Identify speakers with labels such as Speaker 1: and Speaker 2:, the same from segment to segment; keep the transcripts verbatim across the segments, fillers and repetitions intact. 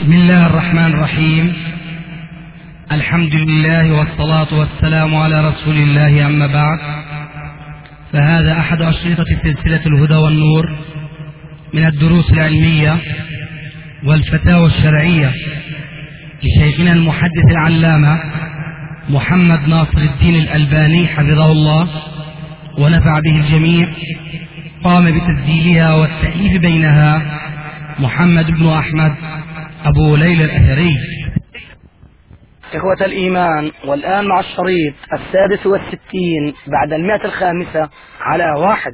Speaker 1: بسم الله الرحمن الرحيم. الحمد لله والصلاة والسلام على رسول الله، أما بعد، فهذا أحد أشرطة سلسلة الهدى والنور من الدروس العلمية والفتاوى الشرعية لشيخنا المحدث العلامة محمد ناصر الدين الألباني حفظه الله ونفع به الجميع. قام بتسجيلها والتأليف بينها محمد بن أحمد أبو ليلى الأثري.
Speaker 2: إخوة الإيمان، والآن مع الشريط السادس والستين بعد المئة الخامسة على واحد.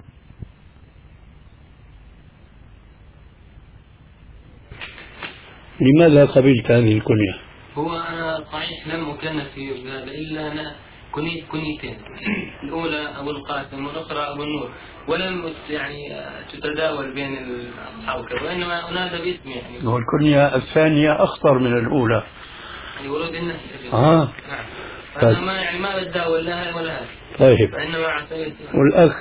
Speaker 3: لماذا قبلت هذه الكنية؟
Speaker 4: هو أنا صحيح لم أكلف في هذا إلا أنا كنيت كنيتين، الأولى أبو القاسم والأخرى أبو النور، ولم يعني تتداول بين الأصحاب، وإنما أنادى باسمي يعني.
Speaker 3: والكنية الثانية أخطر من الأولى.
Speaker 4: يعني ورود الناس.
Speaker 3: آه.
Speaker 4: نعم. فأنا ما يعني ما بتداول لها ولا هذا.
Speaker 3: طيب.
Speaker 4: فإنما اعتمدت.
Speaker 3: والأخ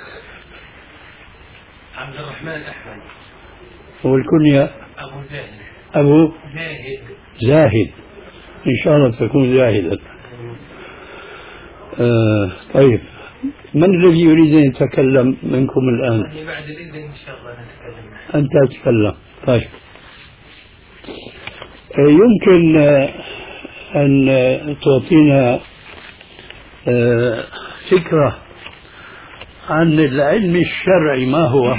Speaker 4: عبد الرحمن أحمد.
Speaker 3: والكنية
Speaker 4: أبو زاهد.
Speaker 3: أبو
Speaker 4: زاهد.
Speaker 3: زاهد. إن شاء الله تكون زاهدا. آه طيب، من الذي يريد أن يتكلم منكم الآن؟
Speaker 4: بعد الإذن إن شاء الله نتكلم.
Speaker 3: أنت تتكلم. طيب، آه يمكن آه أن آه تعطينا آه فكرة عن العلم الشرعي ما هو؟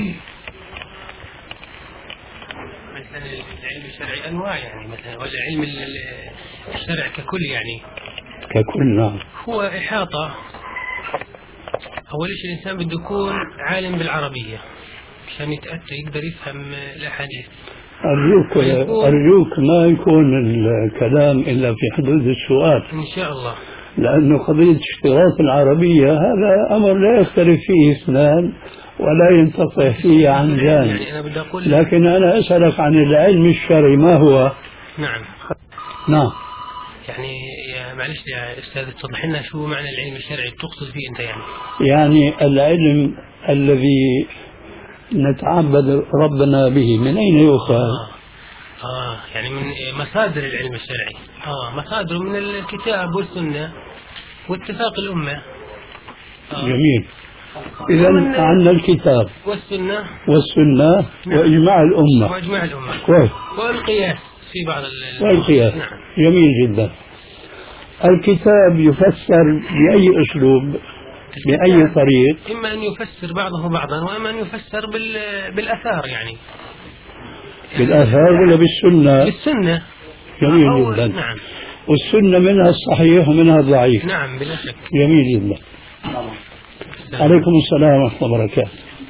Speaker 4: مثلا العلم الشرعي أنواع، يعني مثلا والعلم الشرعي ككل يعني
Speaker 3: ككل. نعم.
Speaker 4: هو إحاطة. أول شيء الإنسان بده يكون عالم بالعربية عشان يتأتى يقدر يفهم الأحاديث.
Speaker 3: أرجوك أرجوك ما يكون الكلام إلا في حدود السؤال
Speaker 4: إن شاء الله،
Speaker 3: لأنه قضية اشتراط العربية هذا أمر لا يختلف فيه اثنان ولا ينقطع فيه عن جانب.
Speaker 4: يعني أنا بدي أقول
Speaker 3: لكن أنا أسألك عن العلم الشرعي ما هو؟
Speaker 4: نعم.
Speaker 3: نعم.
Speaker 4: يعني يا معلش يا أستاذ توضح لنا شو معنى العلم الشرعي تقصد فيه أنت يعني؟
Speaker 3: يعني العلم الذي نتعبد ربنا به من أين يؤخذ؟
Speaker 4: آه. آه يعني من مصادر العلم الشرعي. آه مصادره من الكتاب والسنة واتفاق الأمة. آه.
Speaker 3: جميل. إذا عندنا الكتاب
Speaker 4: والسنة
Speaker 3: والسنة
Speaker 4: نعم.
Speaker 3: وإجماع الأمة
Speaker 4: وإجماع الأمة
Speaker 3: كويس.
Speaker 4: والقياس في بعض
Speaker 3: والقياس.
Speaker 4: نعم.
Speaker 3: جميل جدا. الكتاب يفسر بأي أسلوب بأي طريق؟
Speaker 4: إما أن يفسر بعضه بعضا، وإما أن يفسر بال... بالأثار يعني.
Speaker 3: بالآثار ولا بالسنة؟
Speaker 4: بالسنة.
Speaker 3: جميل جدا.
Speaker 4: نعم.
Speaker 3: والسنة منها الصحيح ومنها الضعيف.
Speaker 4: نعم بلا شك.
Speaker 3: جميل جدا. عليكم السلام ورحمة الله وبركاته.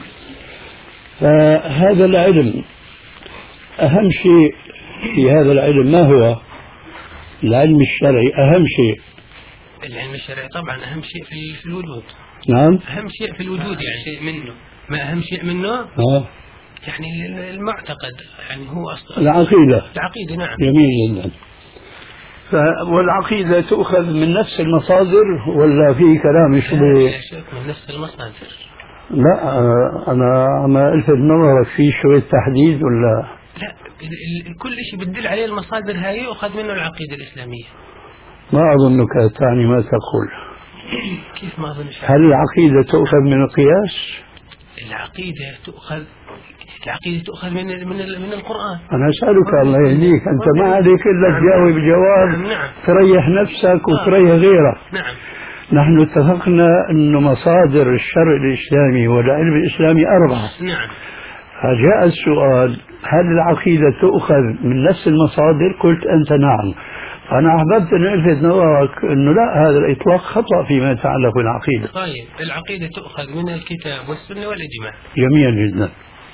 Speaker 3: فهذا العلم أهم شيء في هذا العلم ما هو؟ العلم الشرعي أهم شيء.
Speaker 4: العلم الشرعي طبعا أهم شيء في, في الوجود.
Speaker 3: نعم.
Speaker 4: أهم شيء في الوجود يعني شيء منه. ما أهم شيء منه؟
Speaker 3: آه.
Speaker 4: يعني المعتقد، يعني هو أصلا
Speaker 3: العقيدة.
Speaker 4: العقيدة. نعم.
Speaker 3: جميل جدا. والعقيدة تؤخذ من نفس المصادر ولا في كلام شبه؟
Speaker 4: لا شك من نفس المصادر.
Speaker 3: لا أنا عم ألفت نظرك في شوية تحديد ولا؟
Speaker 4: لا، كل شيء بتدل عليه المصادر هاي يؤخذ منه العقيدة الإسلامية.
Speaker 3: ما أظنك تعني ما تقول.
Speaker 4: كيف ما أظن؟
Speaker 3: هل العقيدة تؤخذ من القياس؟
Speaker 4: العقيدة تؤخذ العقيدة تؤخذ من من من القرآن.
Speaker 3: أنا أسألك الله يهديك، أنت ما عليك إلا تجاوب جواب
Speaker 4: نعم.
Speaker 3: تريح نفسك وتريح غيرك.
Speaker 4: نعم.
Speaker 3: نحن اتفقنا أن مصادر الشرع الإسلامي والعلم الإسلامي أربعة.
Speaker 4: نعم.
Speaker 3: فجاء السؤال هل العقيدة تؤخذ من نفس المصادر؟ قلت أنت نعم. فأنا أحببت أن ألفت نظرك أنه لا، هذا الإطلاق خطأ فيما يتعلق بالعقيدة.
Speaker 4: طيب العقيدة تؤخذ من الكتاب والسنة والإجماع.
Speaker 3: جميل جدا.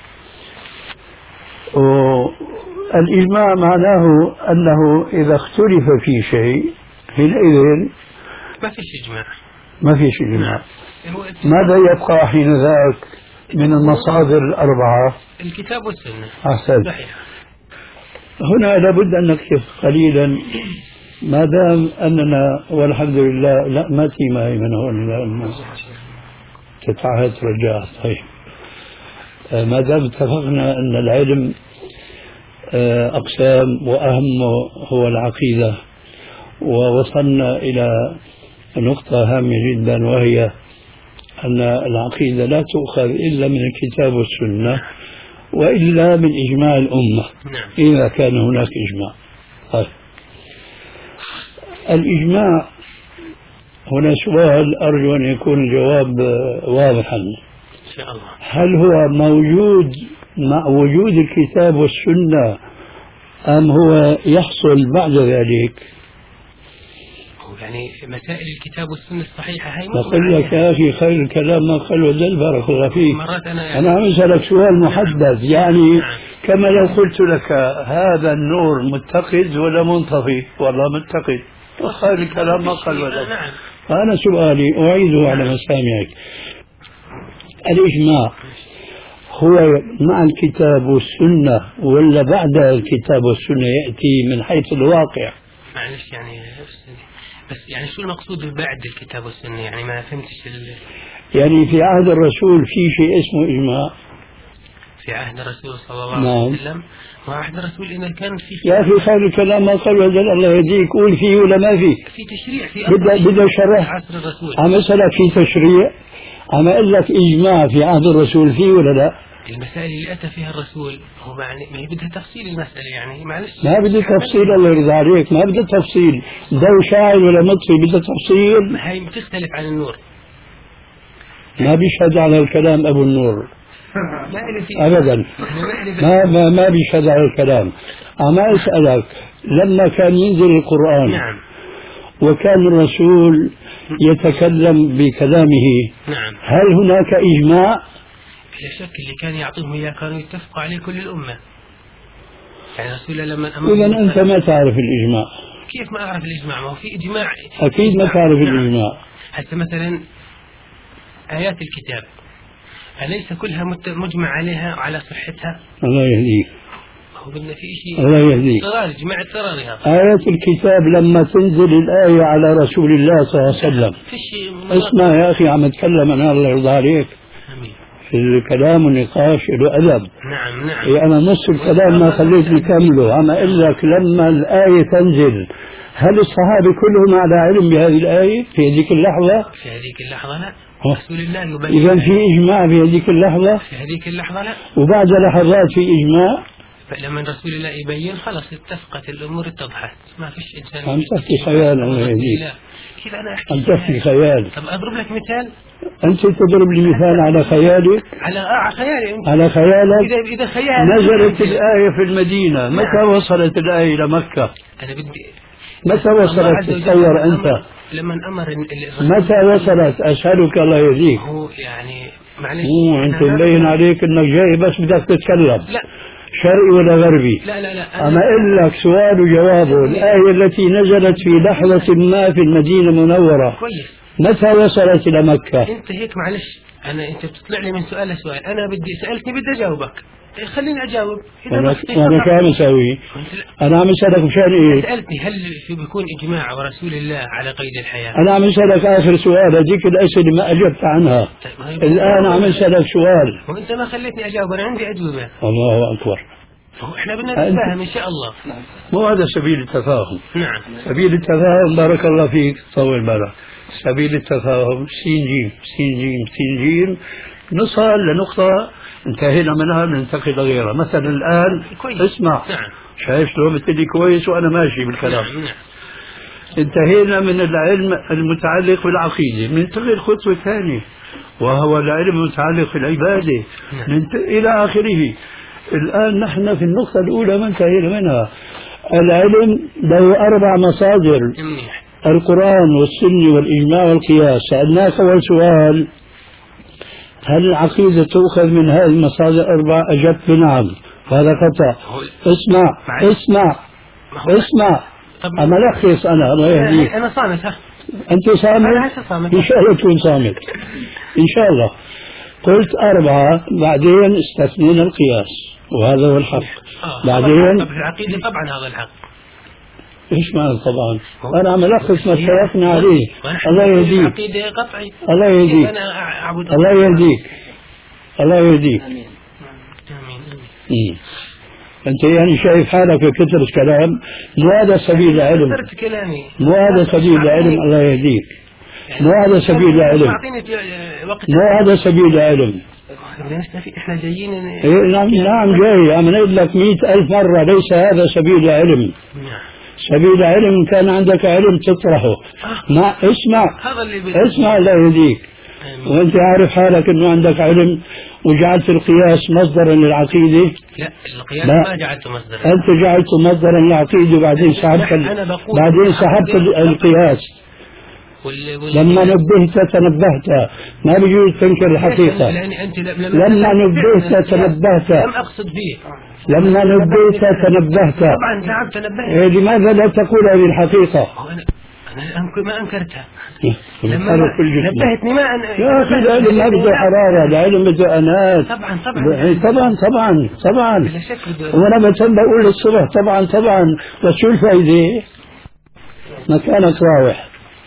Speaker 3: والإجماع معناه أنه إذا اختلف في شيء حينئذ
Speaker 4: ما فيش إجماع.
Speaker 3: ما فيش إجماع.
Speaker 4: نعم.
Speaker 3: ماذا يبقى حين ذاك من المصادر الأربعة؟
Speaker 4: الكتاب والسنة.
Speaker 3: أحسن.
Speaker 4: صحيح.
Speaker 3: هنا لابد أن نكتف قليلا ما دام أننا والحمد لله لا ما تي معي من هون لأن تتعهد رجاء. طيب ما دام اتفقنا أن العلم أقسام وأهمه هو العقيدة. ووصلنا إلى نقطة هامة جدا، وهي أن العقيدة لا تؤخذ إلا من الكتاب والسنة وإلا من إجماع الأمة إذا كان هناك إجماع. طيب. الإجماع هنا سؤال أرجو أن يكون الجواب واضحا.
Speaker 5: إن شاء الله.
Speaker 3: هل هو موجود مع وجود الكتاب والسنة أم هو يحصل بعد ذلك؟
Speaker 5: يعني مسائل الكتاب والسنة الصحيحة هاي
Speaker 3: بقول لك يا أخي خير الكلام ما قل ودل، بارك الله فيك.
Speaker 5: مرات أنا يعني
Speaker 3: أنا عم أسألك سؤال محدد، يعني نعم. كما لو قلت لك هذا النور متقد ولا منطفي؟ والله متقد. خير الكلام ما قل ودل.
Speaker 5: نعم.
Speaker 3: فأنا سؤالي أعيده على مسامعك. الإجماع هو مع الكتاب والسنة ولا بعد الكتاب والسنة يأتي من حيث الواقع؟
Speaker 5: معلش يعني بس يعني شو المقصود بعد الكتاب والسنة؟ يعني ما فهمتش ال...
Speaker 3: يعني في عهد الرسول في شيء اسمه إجماع.
Speaker 5: في عهد الرسول صلى الله عليه
Speaker 3: نعم.
Speaker 5: وسلم. وعهد الرسول إذا كان في
Speaker 3: يا أخي خير الكلام ما قال وجل، الله يهديك، قول فيه ولا ما فيه؟
Speaker 5: في تشريع في
Speaker 3: بدأ بدأ شرح
Speaker 5: عصر الرسول.
Speaker 3: عم أسألك في تشريع، عم أقول لك إجماع في عهد الرسول فيه ولا لا؟
Speaker 5: المسائل اللي أتى فيها الرسول هو يعني ما هي بدها تفصيل المسألة، يعني معلش
Speaker 3: ما بدها تفصيل الله يرضى عليك، ما بدها تفصيل، ضوء شاعل ولا مطفي بدها تفصيل.
Speaker 5: ما هي بتختلف عن النور.
Speaker 3: ما بيشهد على الكلام أبو النور
Speaker 5: ما
Speaker 3: أبدا، ما ما ما بيشهد على الكلام. أما أسألك لما كان ينزل القرآن
Speaker 5: نعم.
Speaker 3: وكان الرسول يتكلم بكلامه
Speaker 5: نعم.
Speaker 3: هل هناك إجماع؟
Speaker 5: لا شك اللي كان يعطيهم إياه كانوا يتفقوا عليه كل الأمة. يعني رسول الله لما أمر
Speaker 3: إذا أنت ما تعرف الإجماع.
Speaker 5: كيف ما أعرف الإجماع؟ ما هو في إجماع.
Speaker 3: أكيد ما تعرف الإجماع.
Speaker 5: حتى مثلا آيات الكتاب أليس كلها مجمع عليها وعلى صحتها؟
Speaker 3: الله يهديك.
Speaker 5: هو بدنا في شيء.
Speaker 3: الله يهديك.
Speaker 5: اضطرار جماعة اضطرارها.
Speaker 3: آيات الكتاب لما تنزل الآية على رسول الله صلى الله عليه وسلم. اسمع يا أخي عم أتكلم أنا الله يرضى عليك.
Speaker 5: آمين.
Speaker 3: في الكلام والنقاش له أدب.
Speaker 5: نعم نعم.
Speaker 3: إيه أنا نص الكلام ما خليتني كمله، عم أقول لك لما الآية تنزل هل الصحابة كلهم على علم بهذه الآية في هذيك اللحظة؟
Speaker 5: في هذيك اللحظة لا. رسول الله يبين.
Speaker 3: إذا في إجماع في هذيك اللحظة؟
Speaker 5: في هذيك اللحظة لا.
Speaker 3: وبعد لحظات في إجماع؟
Speaker 5: فلما رسول الله يبين خلاص اتفقت الأمور اتضحت، ما فيش إنسان.
Speaker 3: عم تحكي خيال الله يهديك.
Speaker 5: كيف أنا أحكي؟
Speaker 3: عم تحكي خيال.
Speaker 5: طب أضرب لك مثال.
Speaker 3: أنت تضرب لي مثال على خيالك؟
Speaker 5: على على خيالي أنت.
Speaker 3: على خيالك؟
Speaker 5: إذا إذا خيال.
Speaker 3: نزلت الآية في المدينة، متى وصلت الآية إلى مكة؟
Speaker 5: أنا بدي.
Speaker 3: متى وصلت تتصور أنت؟
Speaker 5: لما أمر
Speaker 3: متى وصلت؟ أسألك الله يهديك.
Speaker 5: هو يعني معلش.
Speaker 3: مو أنت مبين عليك إنك جاي بس بدك تتكلم.
Speaker 5: لا.
Speaker 3: شرقي ولا غربي؟
Speaker 5: لا لا لا.
Speaker 3: أما أقول لك سؤال وجوابه، الآية التي نزلت في لحظة ما في المدينة المنورة
Speaker 5: كويس.
Speaker 3: متى وصلت إلى مكة؟
Speaker 5: أنت هيك معلش، أنا أنت بتطلع لي من سؤال لسؤال، أنا بدي سألتني بدي أجاوبك، خليني أجاوب.
Speaker 3: وأنا شو عم أسوي؟ أنا عم أسألك مشان إيه؟
Speaker 5: سألتني هل في بيكون إجماع ورسول الله على قيد الحياة؟
Speaker 3: أنا عم أسألك آخر سؤال، هذيك الأسئلة ما أجبت عنها. طيب الآن عم أسألك سؤال.
Speaker 5: وأنت ما خليتني أجاوب، أنا عندي أجوبة.
Speaker 3: الله أكبر.
Speaker 5: احنا بدنا نتفاهم ان شاء الله.
Speaker 3: مو هذا سبيل التفاهم.
Speaker 5: نعم.
Speaker 3: سبيل التفاهم بارك الله فيك طول بالك. سبيل التفاهم سين جيم سين جيم سين جيم نصل لنقطة انتهينا منها ننتقل لغيرها. مثلا الآن
Speaker 5: كويس.
Speaker 3: اسمع.
Speaker 5: نعم.
Speaker 3: شايف شلون بتدي كويس وأنا ماشي بالكلام.
Speaker 5: نعم. نعم.
Speaker 3: انتهينا من العلم المتعلق بالعقيدة، ننتقل خطوة ثانية وهو العلم المتعلق بالعبادة.
Speaker 5: نعم.
Speaker 3: إلى آخره. الآن نحن في النقطة الأولى ما انتهينا منها. العلم له أربع مصادر: القرآن والسنة والإجماع والقياس. سألناك أول سؤال: هل العقيدة تؤخذ من هذه المصادر الأربع؟ أجبت بنعم، وهذا خطأ. اسمع اسمع اسمع أما لخص أنا الله يهديك.
Speaker 5: أنا صامت. ها
Speaker 3: أنت صامت؟ إن شاء الله تكون صامت إن شاء الله. قلت أربعة، بعدين استثنينا القياس وهذا هو الحق.
Speaker 5: آه.
Speaker 3: بعدين
Speaker 5: في العقيدة طبعا هذا الحق.
Speaker 3: إيش معنى طبعا؟ أنا عم ألخص ما اتفقنا عليه. الله يهديك.
Speaker 5: العقيدة قطعي.
Speaker 3: الله يهديك.
Speaker 5: أنا أعبد
Speaker 3: الله يهديك. الله يهديك.
Speaker 5: آمين. آمين.
Speaker 3: أنت يعني شايف حالك في كثرة كلام، مو هذا سبيل العلم،
Speaker 5: كلامي
Speaker 3: مو هذا سبيل العلم، الله يهديك، مو هذا سبيل العلم، مو هذا سبيل العلم.
Speaker 5: احنا جايين
Speaker 3: إيه نعم نعم جاي، عم نقول لك مئة ألف مرة ليس هذا سبيل العلم. سبيل العلم كان عندك علم تطرحه. ما اسمع اسمع الله يهديك، وانت عارف حالك انه عندك علم وجعلت القياس مصدرا للعقيدة.
Speaker 5: لا القياس ما جعلته مصدرا،
Speaker 3: انت جعلته مصدرا للعقيدة وبعدين سحبت بعدين سحبت القياس. لما نبهت تنبهت، ما بيجوز تنكر الحقيقة. لما نبهت تنبهت،
Speaker 5: لم أقصد فيه.
Speaker 3: لما نبهت تنبهت.
Speaker 5: طبعا نعم تنبهت.
Speaker 3: إيه لماذا لا تقول هذه الحقيقة؟
Speaker 5: أنا ما أنكرتها.
Speaker 3: لما
Speaker 5: نبهتني ما أن...
Speaker 3: يا أخي العلم ما بده حرارة، العلم بده أنات.
Speaker 5: طبعا طبعا
Speaker 3: طبعا طبعا طبعا.
Speaker 5: بلا شك.
Speaker 3: وأنا بتم بقول الصبح طبعا طبعا، بس شو الفائدة؟ مكانك راوح.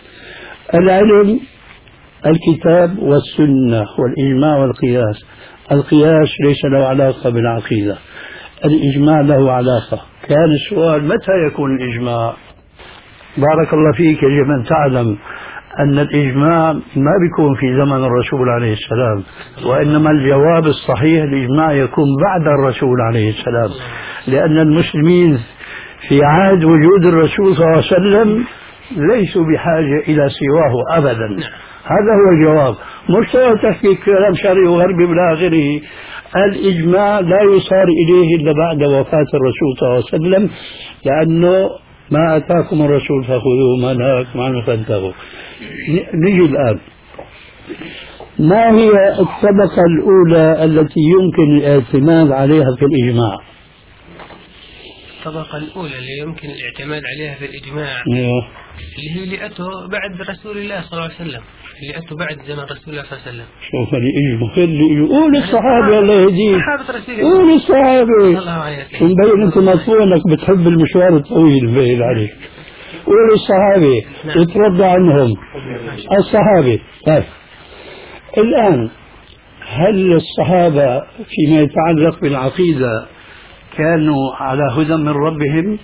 Speaker 3: العلم الكتاب والسنة والإجماع والقياس. القياس ليس له علاقة بالعقيدة، الإجماع له علاقة. كان السؤال متى يكون الإجماع؟ بارك الله فيك، يجب أن تعلم أن الإجماع ما بيكون في زمن الرسول عليه السلام، وإنما الجواب الصحيح الإجماع يكون بعد الرسول عليه السلام، لأن المسلمين في عهد وجود الرسول صلى الله عليه وسلم ليسوا بحاجة إلى سواه أبدا. هذا هو الجواب، مش تحكي كلام شرعي وغربي إلى آخره. الإجماع لا يصار إليه إلا بعد وفاة الرسول صلى الله عليه وسلم، لأنه ما أتاكم الرسول فخذوه، ما نهاكم عنه فانتهوا. نجي الآن، ما هي الطبقة الأولى التي يمكن الاعتماد عليها في الإجماع؟
Speaker 5: الطبقة الأولى اللي يمكن الاعتماد عليها في الإجماع
Speaker 3: أيوه.
Speaker 5: اللي هي اللي أتوا بعد رسول الله صلى الله عليه وسلم، اللي أتوا بعد زمن رسول الله صلى الله عليه وسلم.
Speaker 3: شوف اللي يجوا اللي يجوا قول الصحابة الله يهديك، قول الصحابة. شو مبين أنت مطلوب أنك بتحب المشوار الطويل، مبين عليك. قول الصحابة وترضى عنهم الصحابة. طيب الآن هل الصحابة فيما يتعلق بالعقيدة كانوا على هدى من ربهم؟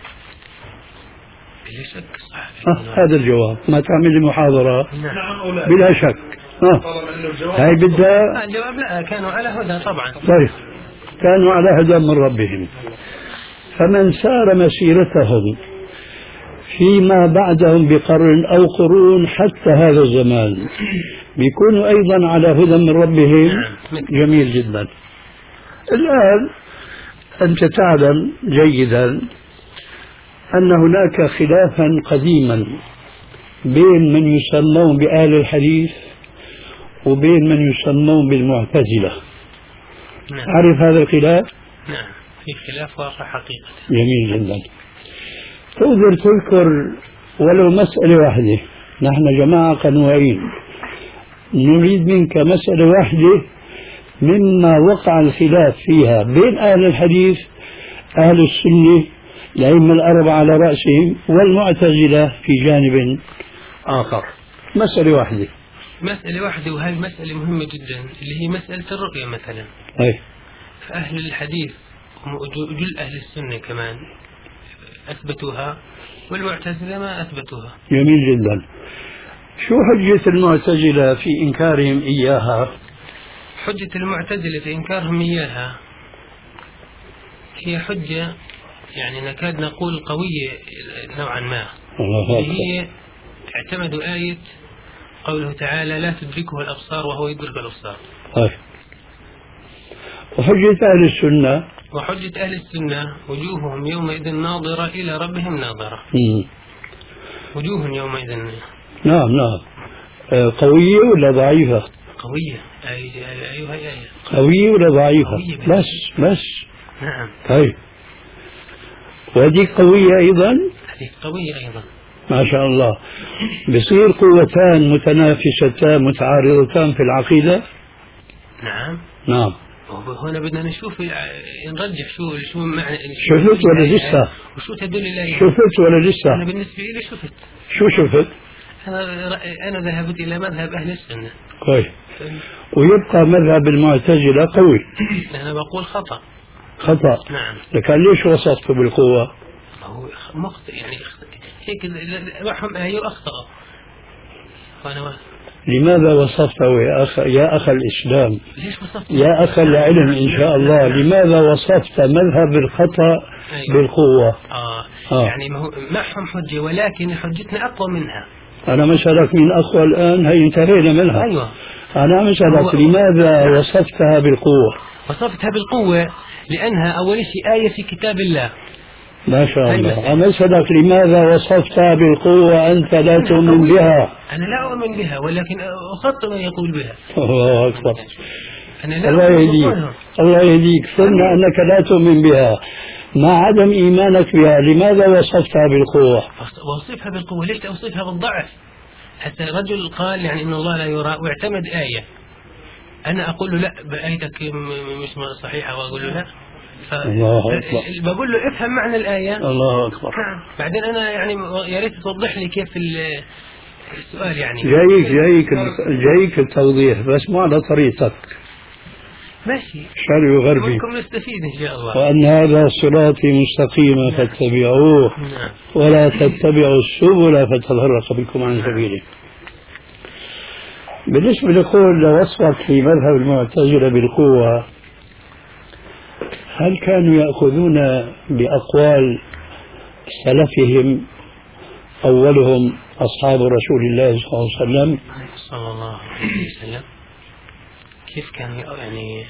Speaker 5: بلا شك صح.
Speaker 3: آه هذا الجواب، ما تعمل لي محاضرة. نعم بلا شك. آه. هاي بدها
Speaker 5: الجواب لا، كانوا على هدى طبعا.
Speaker 3: طيب كانوا على هدى من ربهم، فمن سار مسيرتهم فيما بعدهم بقرن أو قرون حتى هذا الزمان بيكونوا أيضا على هدى من ربهم. جميل جدا. الآن أنت تعلم جيدا أن هناك خلافا قديما بين من يسمون بأهل الحديث وبين من يسمون بالمعتزلة.
Speaker 5: نعم.
Speaker 3: عارف هذا الخلاف؟
Speaker 5: نعم في خلاف واقع حقيقة.
Speaker 3: جميل جدا. تقدر تذكر ولو مسألة واحدة؟ نحن جماعة قنوعين، نريد منك مسألة واحدة مما وقع الخلاف فيها بين أهل الحديث أهل السنة الأئمة الأربعة على رأسهم والمعتزلة في جانب آخر. مسألة واحدة.
Speaker 5: مسألة واحدة، وهذه مسألة مهمة جدا اللي هي مسألة الرؤية مثلا.
Speaker 3: أي.
Speaker 5: فأهل الحديث وجل أهل السنة كمان أثبتوها والمعتزلة ما أثبتوها.
Speaker 3: جميل جدا. شو حجة المعتزلة في إنكارهم إياها؟
Speaker 5: حجة المعتزلة في إنكارهم إياها هي حجة يعني نكاد نقول قوية نوعا ما. هي اعتمدوا آية قوله تعالى لا تدركه الأبصار وهو يدرك الأبصار.
Speaker 3: طيب. وحجة أهل السنة؟
Speaker 5: وحجة أهل السنة وجوههم يومئذ ناظرة إلى ربهم ناظرة.
Speaker 3: مم.
Speaker 5: وجوه يومئذ.
Speaker 3: نعم نعم. آه قوية ولا ضعيفة؟
Speaker 5: قوية. أي أيها أي آية.
Speaker 3: قوية ولا ضعيفة؟
Speaker 5: قوية
Speaker 3: بس بس.
Speaker 5: نعم.
Speaker 3: طيب. وهذه قوية أيضا؟
Speaker 5: هذه قوية أيضا.
Speaker 3: ما شاء الله. بصير قوتان متنافستان متعارضتان في العقيدة؟
Speaker 5: نعم.
Speaker 3: نعم.
Speaker 5: هنا بدنا نشوف نرجح شو شو معنى.
Speaker 3: شفت ولا لسه؟
Speaker 5: وشو تدل الآية؟
Speaker 3: شفت ولا لسه؟
Speaker 5: أنا بالنسبة لي شفت.
Speaker 3: شو شفت؟
Speaker 5: أنا أنا ذهبت إلى مذهب أهل السنة.
Speaker 3: كويس. ويبقى مذهب المعتزلة قوي.
Speaker 5: أنا بقول خطأ.
Speaker 3: خطأ.
Speaker 5: نعم.
Speaker 3: لكن ليش وصفته بالقوة؟
Speaker 5: ما هو مخطئ يعني هيك معهم آية وأخطأ. وأنا
Speaker 3: لماذا وصفته يا أخ يا أخ الإسلام؟
Speaker 5: ليش وصفت؟
Speaker 3: يا أخ العلم إن شاء الله، لماذا وصفت مذهب الخطأ
Speaker 5: أيوة.
Speaker 3: بالقوة؟
Speaker 5: آه.
Speaker 3: آه.
Speaker 5: يعني ما هو معهم حجة ولكن حجتنا أقوى منها.
Speaker 3: أنا مسألك من أقوى الآن، هي انتهينا منها.
Speaker 5: أيوة.
Speaker 3: أنا مسألك لماذا وصفتها بالقوة؟
Speaker 5: وصفتها بالقوة لأنها أول شيء آية في كتاب الله.
Speaker 3: ما شاء الله. أنا أسألك لماذا وصفتها بالقوة أنت لا تؤمن بها؟
Speaker 5: أنا لا أؤمن بها ولكن أخطئ من يقول بها.
Speaker 3: الله أكبر.
Speaker 5: أنا لا
Speaker 3: الله يهديك، الله يهديك. قلنا أنك لا تؤمن بها مع عدم إيمانك بها، لماذا وصفتها بالقوة؟
Speaker 5: وصفها بالقوة ليش أوصفها بالضعف؟ حتى رجل قال يعني إن الله لا يرى واعتمد آية، أنا أقول له لا بآيتك مش صحيحة وأقول له لا،
Speaker 3: الله أكبر.
Speaker 5: بقول له افهم معنى الآية.
Speaker 3: الله أكبر.
Speaker 5: نعم. بعدين أنا يعني يا ريت توضح لي كيف السؤال يعني.
Speaker 3: جايك جايك جايك التوضيح بس مو على طريقتك.
Speaker 5: ماشي.
Speaker 3: شرعي وغربي.
Speaker 5: منكم نستفيد إن شاء الله.
Speaker 3: وأن هذا صراطي مستقيما فاتبعوه
Speaker 5: نعم.
Speaker 3: ولا تتبعوا السبل فتفرق بكم عن سبيله. بالنسبة لقول وصفك في مذهب المعتزلة بالقوة، هل كانوا يأخذون بأقوال سلفهم أولهم أصحاب رسول الله صلى الله عليه وسلم؟
Speaker 5: صلى الله عليه وسلم. كيف كانوا يعني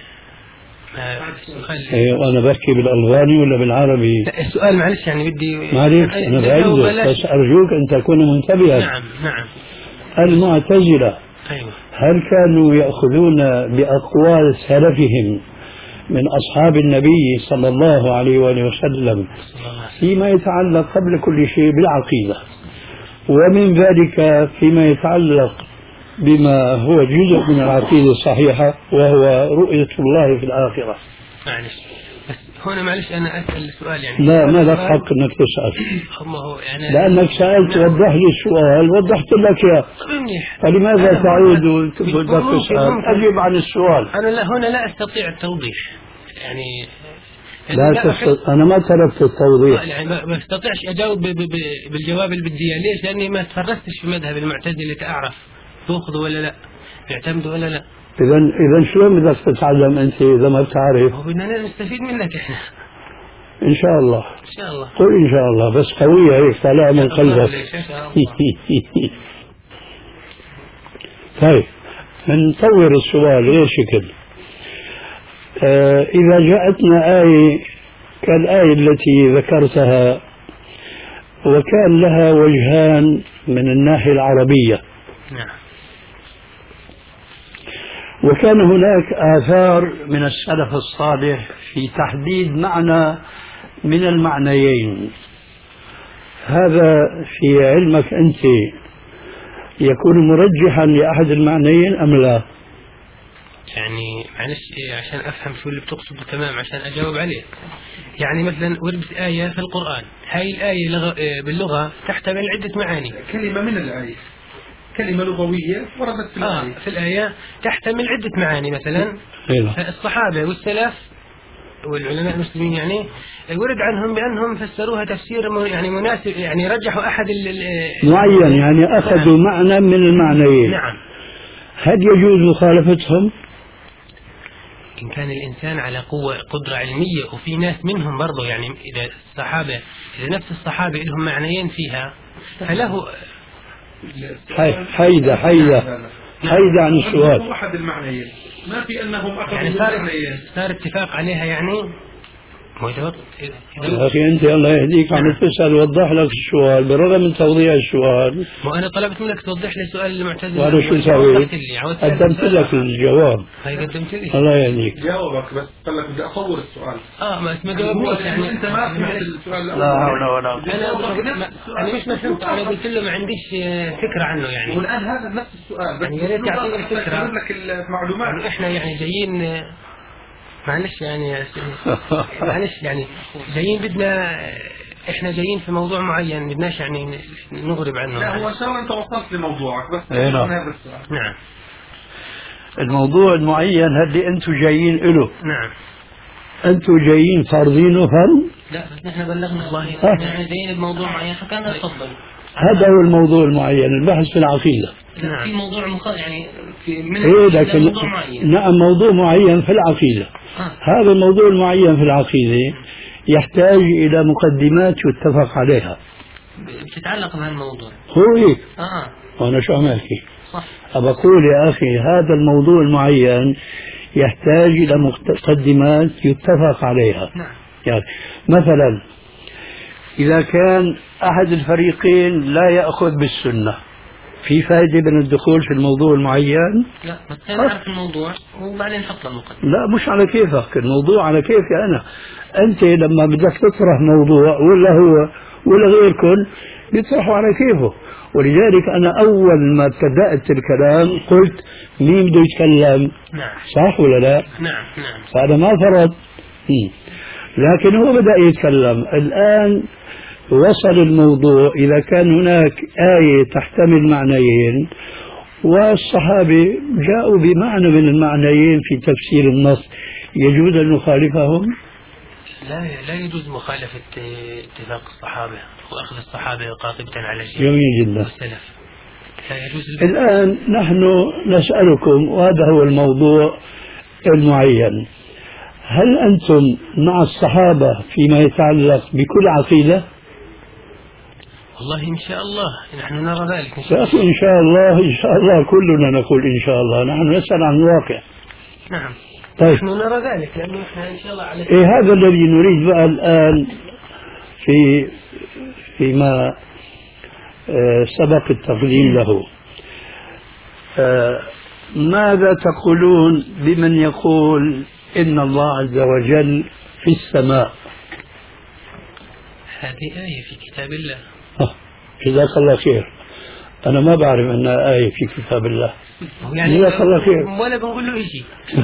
Speaker 3: أيوة أنا بحكي بالألباني ولا بالعربي؟
Speaker 5: لا السؤال معلش يعني بدي
Speaker 3: معلش أنا بعيده بس أرجوك أن تكون منتبها.
Speaker 5: نعم نعم.
Speaker 3: المعتزلة
Speaker 5: أيوة.
Speaker 3: هل كانوا يأخذون بأقوال سلفهم من أصحاب النبي صلى الله عليه وآله وسلم فيما يتعلق قبل كل شيء بالعقيدة، ومن ذلك فيما يتعلق بما هو جزء من العقيدة الصحيحة وهو رؤية الله في الآخرة؟
Speaker 5: معلش بس هنا معلش أنا أسأل السؤال يعني.
Speaker 3: لا ما لك حق أنك تسأل.
Speaker 5: هو يعني
Speaker 3: لأنك سألت وضح لي السؤال وضحت لك إياه، فلماذا تعود وتبدأ تسأل؟ أجب عن السؤال.
Speaker 5: أنا لا هنا لا أستطيع التوضيح يعني.
Speaker 3: لا تستطيع. أنا ما تركت التوضيح
Speaker 5: يعني ما استطيعش أجاوب بالجواب اللي بدي إياه. ليش؟ لأني ما تفرستش في مذهب المعتزلة أعرف تأخذوا ولا لا، يعتمدوا ولا لا.
Speaker 3: إذا إذا شلون بدك تتعلم أنت إذا ما بتعرف؟
Speaker 5: هو بدنا نستفيد منك إحنا.
Speaker 3: إن شاء الله.
Speaker 5: إن شاء الله.
Speaker 3: قل إن شاء الله بس قوية هيك طالع من قلبك. طيب نطور السؤال غير شكل. آه إذا جاءتنا آية كالآية التي ذكرتها وكان لها وجهان من الناحية العربية.
Speaker 5: نعم.
Speaker 3: وكان هناك آثار من السلف الصالح في تحديد معنى من المعنيين، هذا في علمك أنت يكون مرجحا لأحد المعنيين أم لا؟
Speaker 5: يعني معلش عشان أفهم شو اللي بتقصده تمام عشان أجاوب عليه. يعني مثلا وردت آية في القرآن، هاي الآية لغة باللغة تحتمل عدة معاني.
Speaker 6: كلمة من الآية كلمة لغوية وردت في الآية.
Speaker 5: آه في الآية تحتمل عدة معاني. مثلا الصحابة والسلف والعلماء المسلمين يعني ورد عنهم بأنهم فسروها تفسير يعني مناسب، يعني رجحوا أحد
Speaker 3: معين، يعني أخذوا نعم. معنى من المعنيين.
Speaker 5: نعم.
Speaker 3: هل يجوز مخالفتهم؟
Speaker 5: إن كان الإنسان على قوة قدرة علمية، وفي ناس منهم برضو يعني إذا الصحابة إذا نفس الصحابة لهم معنيين فيها فله
Speaker 3: حيدة حيدة حيدة عن السؤال.
Speaker 6: أحد المعنيين ما في أنهم أخذوا
Speaker 5: يعني صار صار اتفاق عليها يعني.
Speaker 3: يا أخي أنت الله يهديك عم تسأل وضح لك السؤال بالرغم من توضيح السؤال.
Speaker 5: وأنا طلبت منك توضح لي سؤال المعتزلة
Speaker 3: وأنا شو سويت؟ قدمت لك الجواب.
Speaker 5: هاي قدمت لي.
Speaker 3: الله يهديك.
Speaker 6: جاوبك بس قال لك بدي أصور السؤال.
Speaker 5: آه ما ما جاوبنيش يعني.
Speaker 6: أنت ما فهمت السؤال الأول.
Speaker 3: لا حول ولا قوة.
Speaker 5: أنا أنا مش ما فهمت. أنا قلت له ما عنديش فكرة عنه يعني.
Speaker 6: والآن هذا نفس السؤال.
Speaker 5: يعني يا ريت تعطيني الفكرة.
Speaker 6: لك المعلومات.
Speaker 5: يعني إحنا يعني جايين معلش يعني معلش يعني جايين بدنا احنا جايين في موضوع معين بدناش يعني نغرب عنه.
Speaker 6: لا هو ان شاء الله انت وصلت لموضوعك بس
Speaker 3: ايه نعم.
Speaker 6: هذا السؤال.
Speaker 5: نعم.
Speaker 3: الموضوع المعين اللي انتم جايين له.
Speaker 5: نعم.
Speaker 3: أنتم جايين فارضينه فرض؟
Speaker 5: لا بس نحن بلغنا والله
Speaker 3: آه.
Speaker 5: نحن جايين بموضوع معين فكان يتفضل.
Speaker 3: هذا هو الموضوع المعين، البحث في العقيدة.
Speaker 5: نعم. في موضوع مخ... يعني في من
Speaker 3: إيه لكن
Speaker 5: موضوع معين.
Speaker 3: نعم موضوع معين في العقيدة.
Speaker 5: آه.
Speaker 3: هذا الموضوع المعين في العقيدة يحتاج إلى مقدمات يتفق عليها.
Speaker 5: بتتعلق بهالموضوع.
Speaker 3: هو هيك.
Speaker 5: اه
Speaker 3: وأنا شو عم أحكي؟
Speaker 5: صح.
Speaker 3: أقول يا أخي هذا الموضوع المعين يحتاج إلى مقدمات يتفق عليها.
Speaker 5: نعم.
Speaker 3: يعني مثلا إذا كان أحد الفريقين لا يأخذ بالسنة في فائدة من الدخول في الموضوع المعين؟
Speaker 5: لا بس خلينا نعرف الموضوع وبعدين نحط له المقدمة.
Speaker 3: لا مش على كيفك، الموضوع على كيفي أنا. أنت لما بدك تطرح موضوع ولا هو ولا غيركم بيطرحوا على كيفه، ولذلك أنا أول ما ابتدأت الكلام قلت مين بده يتكلم؟
Speaker 5: نعم.
Speaker 3: صح ولا لا؟
Speaker 5: نعم نعم.
Speaker 3: فأنا ما فرض، لكن هو بدأ يتكلم. الآن وصل الموضوع إذا كان هناك آية تحتمل معنيين والصحابة جاءوا بمعنى من المعنيين في تفسير النص، يجوز أن نخالفهم؟
Speaker 5: لا لا يجوز مخالفة اتفاق الصحابة وأخذ الصحابة قاطبة على شيء.
Speaker 3: جميل جدا.
Speaker 5: السلف. لا يجوز.
Speaker 3: الآن نحن نسألكم وهذا هو الموضوع المعين، هل أنتم مع الصحابة فيما يتعلق بكل عقيدة؟
Speaker 5: والله إن شاء الله نحن نرى ذلك. إن
Speaker 3: شاء الله. إن شاء الله إن شاء الله كلنا نقول إن شاء الله، نحن نسأل عن الواقع.
Speaker 5: نعم.
Speaker 3: طيب.
Speaker 5: نحن نرى ذلك لأنه إحنا إن شاء الله على
Speaker 3: إيه هذا الذي نريد بقى الآن في فيما آه سبق التقديم له. آه ماذا تقولون بمن يقول إن الله عز وجل في السماء؟
Speaker 5: هذه آية في كتاب الله.
Speaker 3: آه. جزاك الله خير. أنا ما بعرف أنها آية في كتاب الله.
Speaker 5: يعني
Speaker 3: جزاك الله خير.
Speaker 5: ولا بنقول له شيء.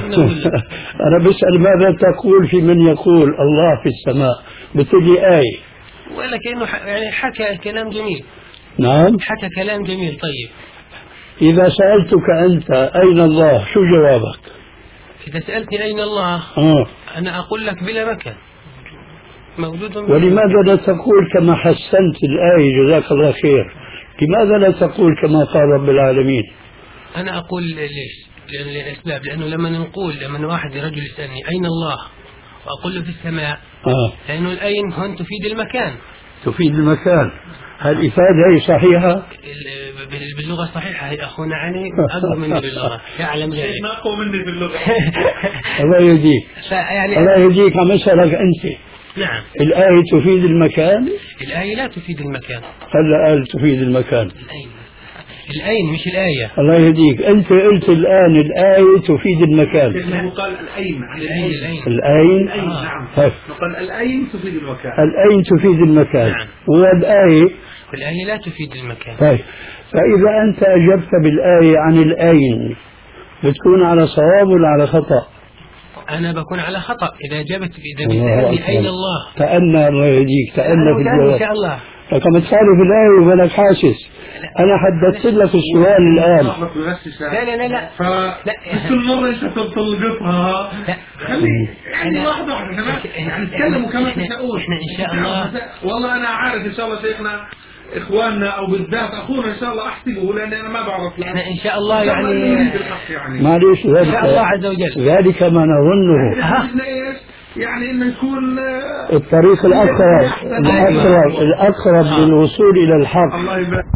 Speaker 3: أنا بسأل ماذا تقول في من يقول الله في السماء؟ بتقول لي آية.
Speaker 5: ولا كأنه يعني حكى كلام جميل.
Speaker 3: نعم.
Speaker 5: حكى كلام جميل. طيب.
Speaker 3: إذا سألتك أنت أين الله شو جوابك؟
Speaker 5: إذا سألتني أين الله
Speaker 3: آه.
Speaker 5: أنا أقول لك بلا مكان موجود.
Speaker 3: ولماذا لا تقول كما حسنت الآية جزاك الله خير؟ لماذا لا تقول كما قال رب العالمين؟
Speaker 5: أنا أقول ليش؟ لأن الأسباب، لأنه لما نقول لما واحد رجل يسألني أين الله وأقول له في السماء
Speaker 3: آه.
Speaker 5: لأنه الأين هون تفيد المكان.
Speaker 3: تفيد المكان. هل الإفادة هي صحيحة؟
Speaker 5: باللغة الصحيحة هي أخونا علي أقوى مني باللغة يعلم ذلك.
Speaker 6: ما أقوى مني باللغة.
Speaker 3: الله يهديك.
Speaker 5: يعني
Speaker 3: الله يهديك. عم أسألك أنت.
Speaker 5: نعم.
Speaker 3: الآية تفيد المكان؟
Speaker 5: الآية لا تفيد المكان.
Speaker 3: هلا قال تفيد المكان.
Speaker 5: الأين الأين مش الآية.
Speaker 3: الله يهديك. أنت قلت الآن الآية تفيد المكان.
Speaker 6: لأنه قال الأين عن
Speaker 5: الأين
Speaker 6: الأين.
Speaker 3: الأين.
Speaker 6: الأين
Speaker 5: آه.
Speaker 6: نعم.
Speaker 3: طيب.
Speaker 6: قال الأين تفيد المكان.
Speaker 3: الأين تفيد المكان.
Speaker 5: نعم.
Speaker 3: والآية
Speaker 5: والآية لا تفيد المكان.
Speaker 3: طيب. فإذا أنت أجبت بالآية عن الأين بتكون على صواب ولا على خطأ؟
Speaker 5: أنا بكون على خطأ إذا جبت إذا بتسألني أين الله.
Speaker 3: تأنى الله يهديك. تأنى في الجواب.
Speaker 5: إن شاء الله.
Speaker 3: لكن تخالف الآية ولك حاسس. أنا حددت لك السؤال الآن.
Speaker 5: لا لا لا لا.
Speaker 6: ف كل مرة أنت تلقطها.
Speaker 5: لا.
Speaker 6: خلي يعني واحدة واحدة يعني نتكلم وكما تشاءون.
Speaker 5: إحنا إن شاء الله.
Speaker 6: والله أنا عارف إن شاء الله شيخنا إخواننا أو بالذات أخونا إن شاء الله أحسبه لأن أنا ما بعرف.
Speaker 5: إحنا إن شاء الله يعني.
Speaker 6: يعني.
Speaker 3: معليش ذلك.
Speaker 5: إن شاء الله عز وجل.
Speaker 3: ذلك ما نظنه.
Speaker 6: يعني إنه يكون
Speaker 3: الطريق الأقرب الأقرب الأقرب للوصول إلى الحق.
Speaker 6: الله يبارك.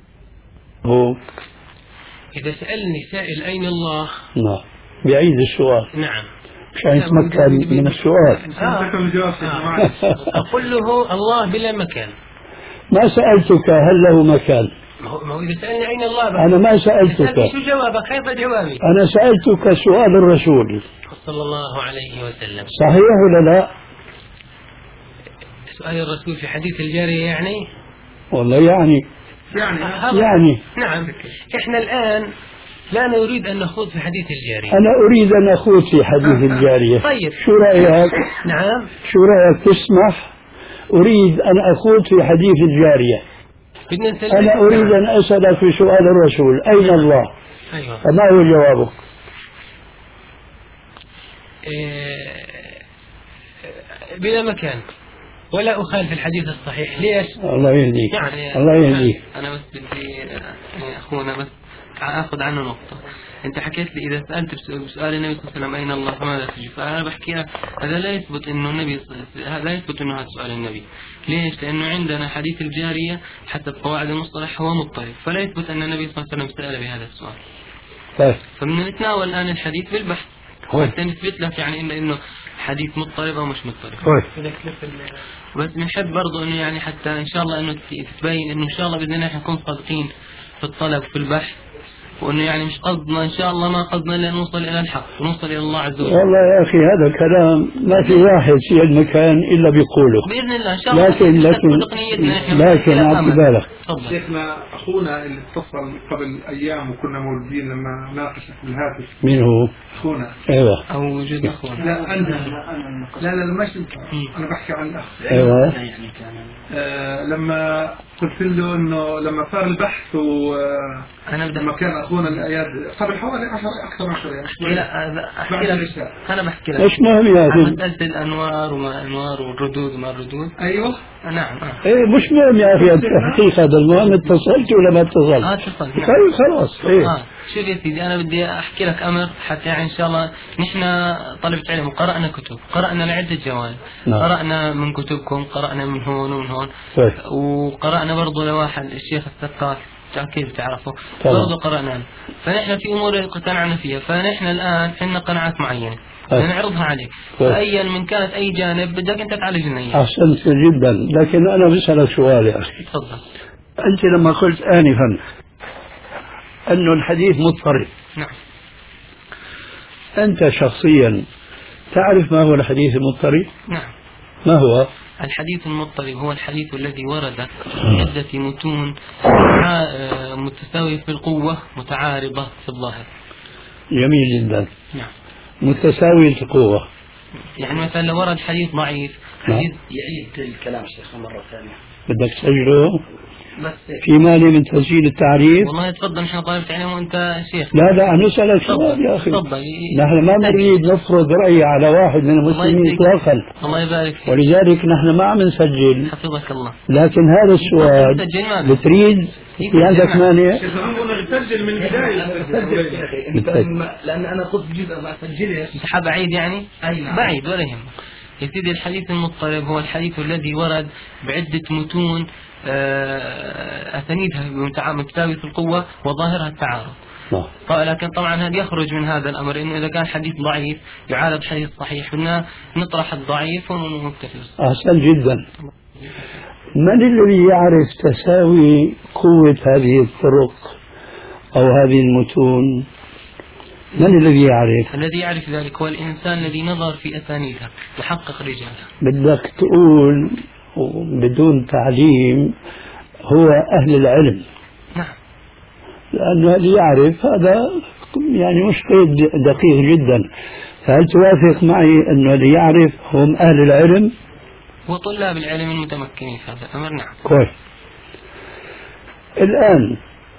Speaker 3: هو
Speaker 5: إذا سألني سائل أين الله.
Speaker 3: نعم. بيعيد السؤال.
Speaker 5: نعم.
Speaker 3: مشان يتمكن من السؤال.
Speaker 5: آه. آه. أقول له الله بلا مكان.
Speaker 3: ما سألتك هل له مكان؟
Speaker 5: ما هو إذا سألني أين الله بقى.
Speaker 3: أنا ما سألتك.
Speaker 5: شو جوابك؟ كيف جوابي؟
Speaker 3: أنا سألتك سؤال الرسول
Speaker 5: صلى الله عليه وسلم.
Speaker 3: صحيح ولا لا؟
Speaker 5: سؤال الرسول في حديث الجارية يعني؟
Speaker 3: والله يعني
Speaker 6: يعني
Speaker 3: يعني
Speaker 5: نعم. إحنا الآن لا نريد أن نخوض في حديث الجارية.
Speaker 3: أنا أريد أن أخوض في حديث الجارية.
Speaker 5: طيب.
Speaker 3: شو رأيك؟
Speaker 5: نعم.
Speaker 3: شو رأيك تسمح؟ أريد أن أخوض في حديث الجارية. أنا أريد أن أسألك في سؤال الرسول أين الله؟
Speaker 5: أيوة.
Speaker 3: فما هو جوابك؟
Speaker 5: إيه بلا مكان ولا أخالف الحديث الصحيح. ليش؟
Speaker 3: الله يهديك.
Speaker 5: يعني
Speaker 3: الله يهديك.
Speaker 4: أنا بس بدي يعني أخونا بس أخذ عنه نقطة. أنت حكيت لي إذا سألت بسؤال النبي صلى الله عليه وسلم أين الله فماذا تجيب؟ فأنا بحكي لك هذا لا يثبت إنه النبي هذا لا يثبت إنه هذا سؤال النبي. ليش؟ لأنه عندنا حديث الجارية حسب قواعد المصطلح هو مضطرب، فلا يثبت أن النبي صلى الله عليه وسلم سأل بهذا السؤال.
Speaker 3: طيب.
Speaker 4: فمن نتناول الآن الحديث بالبحث حتى نثبت لك يعني إنه إنه حديث مضطرب أو مش مضطرب.
Speaker 3: طيب.
Speaker 4: بس بنحب برضو إنه يعني حتى إن شاء الله إنه تبين إنه إن شاء الله بإذن الله نكون صادقين في الطلب في البحث، وإنه يعني مش قصدنا إن شاء الله ما قصدنا إلا نوصل إلى الحق ونوصل إلى الله عز وجل.
Speaker 3: والله يا أخي هذا الكلام ما في واحد في المكان إلا بيقوله
Speaker 4: بإذن الله إن شاء الله.
Speaker 3: لكن لكن لكن عبد بالك
Speaker 6: شيخنا أخونا اللي اتصل قبل أيام وكنا موجودين لما ناقش في الهاتف.
Speaker 3: مين هو؟
Speaker 6: أخونا.
Speaker 3: أيوة.
Speaker 4: أو وجود أخونا.
Speaker 6: لا أنت. لا لا لا مش أنت. أنا بحكي عن الأخ.
Speaker 3: أيوة.
Speaker 6: آه لما قلت له إنه لما صار البحث و
Speaker 4: أنا
Speaker 6: لما كان أخونا الأياد قبل حوالي عشر أكثر من عشر أيام.
Speaker 4: لا أحكي لك أنا بحكي لك.
Speaker 3: إيش مهم يا أخي؟
Speaker 4: مسألة الأنوار وما الأنوار والردود وما الردود.
Speaker 6: أيوة.
Speaker 4: نعم.
Speaker 3: إيه مش مهم يا أخي التحقيق هذا، المهم اتصلت ولا ما اتصلت؟
Speaker 4: آه اتصلت. نعم.
Speaker 3: طيب خلاص. إيه.
Speaker 4: آه شوف يا سيدي أنا بدي أحكي لك أمر حتى يعني إن شاء الله نحن طلبة علم وقرأنا كتب، قرأنا لعدة جوانب. نعم. قرأنا من كتبكم، قرأنا من هون ومن هون. طيب. وقرأنا برضو لواحد الشيخ الثقاف كيف تعرفه برضو قرأنا، فنحن في أمور اقتنعنا فيها، فنحن الآن عندنا قناعات معينة نعرضها عليك. فأيا من كانت أي جانب بدك أنت تعالج لنا إياه.
Speaker 3: أحسنت جدا، لكن أنا بسألك سؤال يا أخي.
Speaker 4: تفضل.
Speaker 3: أنت لما قلت آنفا أنه الحديث مضطرب.
Speaker 4: نعم.
Speaker 3: أنت شخصيا تعرف ما هو الحديث المضطرب؟
Speaker 4: نعم.
Speaker 3: ما هو؟
Speaker 4: الحديث المضطرب هو الحديث الذي ورد عدة متون متساوية في القوة متعارضة في الظاهر.
Speaker 3: جميل جدا.
Speaker 4: نعم.
Speaker 3: متساوية القوة.
Speaker 4: يعني مثلا لو ورد حديث ضعيف حديث
Speaker 2: يعيد الكلام شيخ مرة ثانية.
Speaker 3: بدك تسجله؟
Speaker 4: بس
Speaker 3: في مانع من تسجيل التعريف؟
Speaker 4: والله تفضل نحن طالب علم وانت شيخ.
Speaker 3: لا لا نسألك سؤال يا أخي.
Speaker 4: تفضل.
Speaker 3: نحن ما نريد نفرض رأي على واحد من المسلمين إطلاقا.
Speaker 4: الله يبارك فيك.
Speaker 3: ولذلك نحن ما عم نسجل.
Speaker 4: حفظك الله.
Speaker 3: لكن هذا السؤال بتريد في عندك مانع؟
Speaker 6: نسجل من البداية.
Speaker 2: لأن أنا قلت جزء ما سجله.
Speaker 4: سحب بعيد يعني؟ أي بعيد ولا يهمك. يا سيدي الحديث المضطرب هو الحديث الذي ورد بعدة متون أسانيدها متساوية في القوة وظاهرها التعارض. لكن طبعا هذا يخرج من هذا الأمر إنه إذا كان حديث ضعيف يعارض حديث صحيح، بدنا نطرح الضعيف ونكتفي.
Speaker 3: أحسن جدا. من الذي يعرف تساوي قوة هذه الطرق أو هذه المتون؟ من الذي يعرف؟
Speaker 4: الذي يعرف ذلك هو الإنسان الذي نظر في أسانيدها وحقق رجالها.
Speaker 3: بدك تقول بدون تعليم هو أهل العلم.
Speaker 4: نعم.
Speaker 3: لأنه اللي يعرف هذا يعني مش قيد دقيق جدا. فهل توافق معي أنه اللي يعرف هم أهل العلم؟
Speaker 4: وطلاب العلم المتمكنين في هذا الأمر. نعم.
Speaker 3: كويس. الآن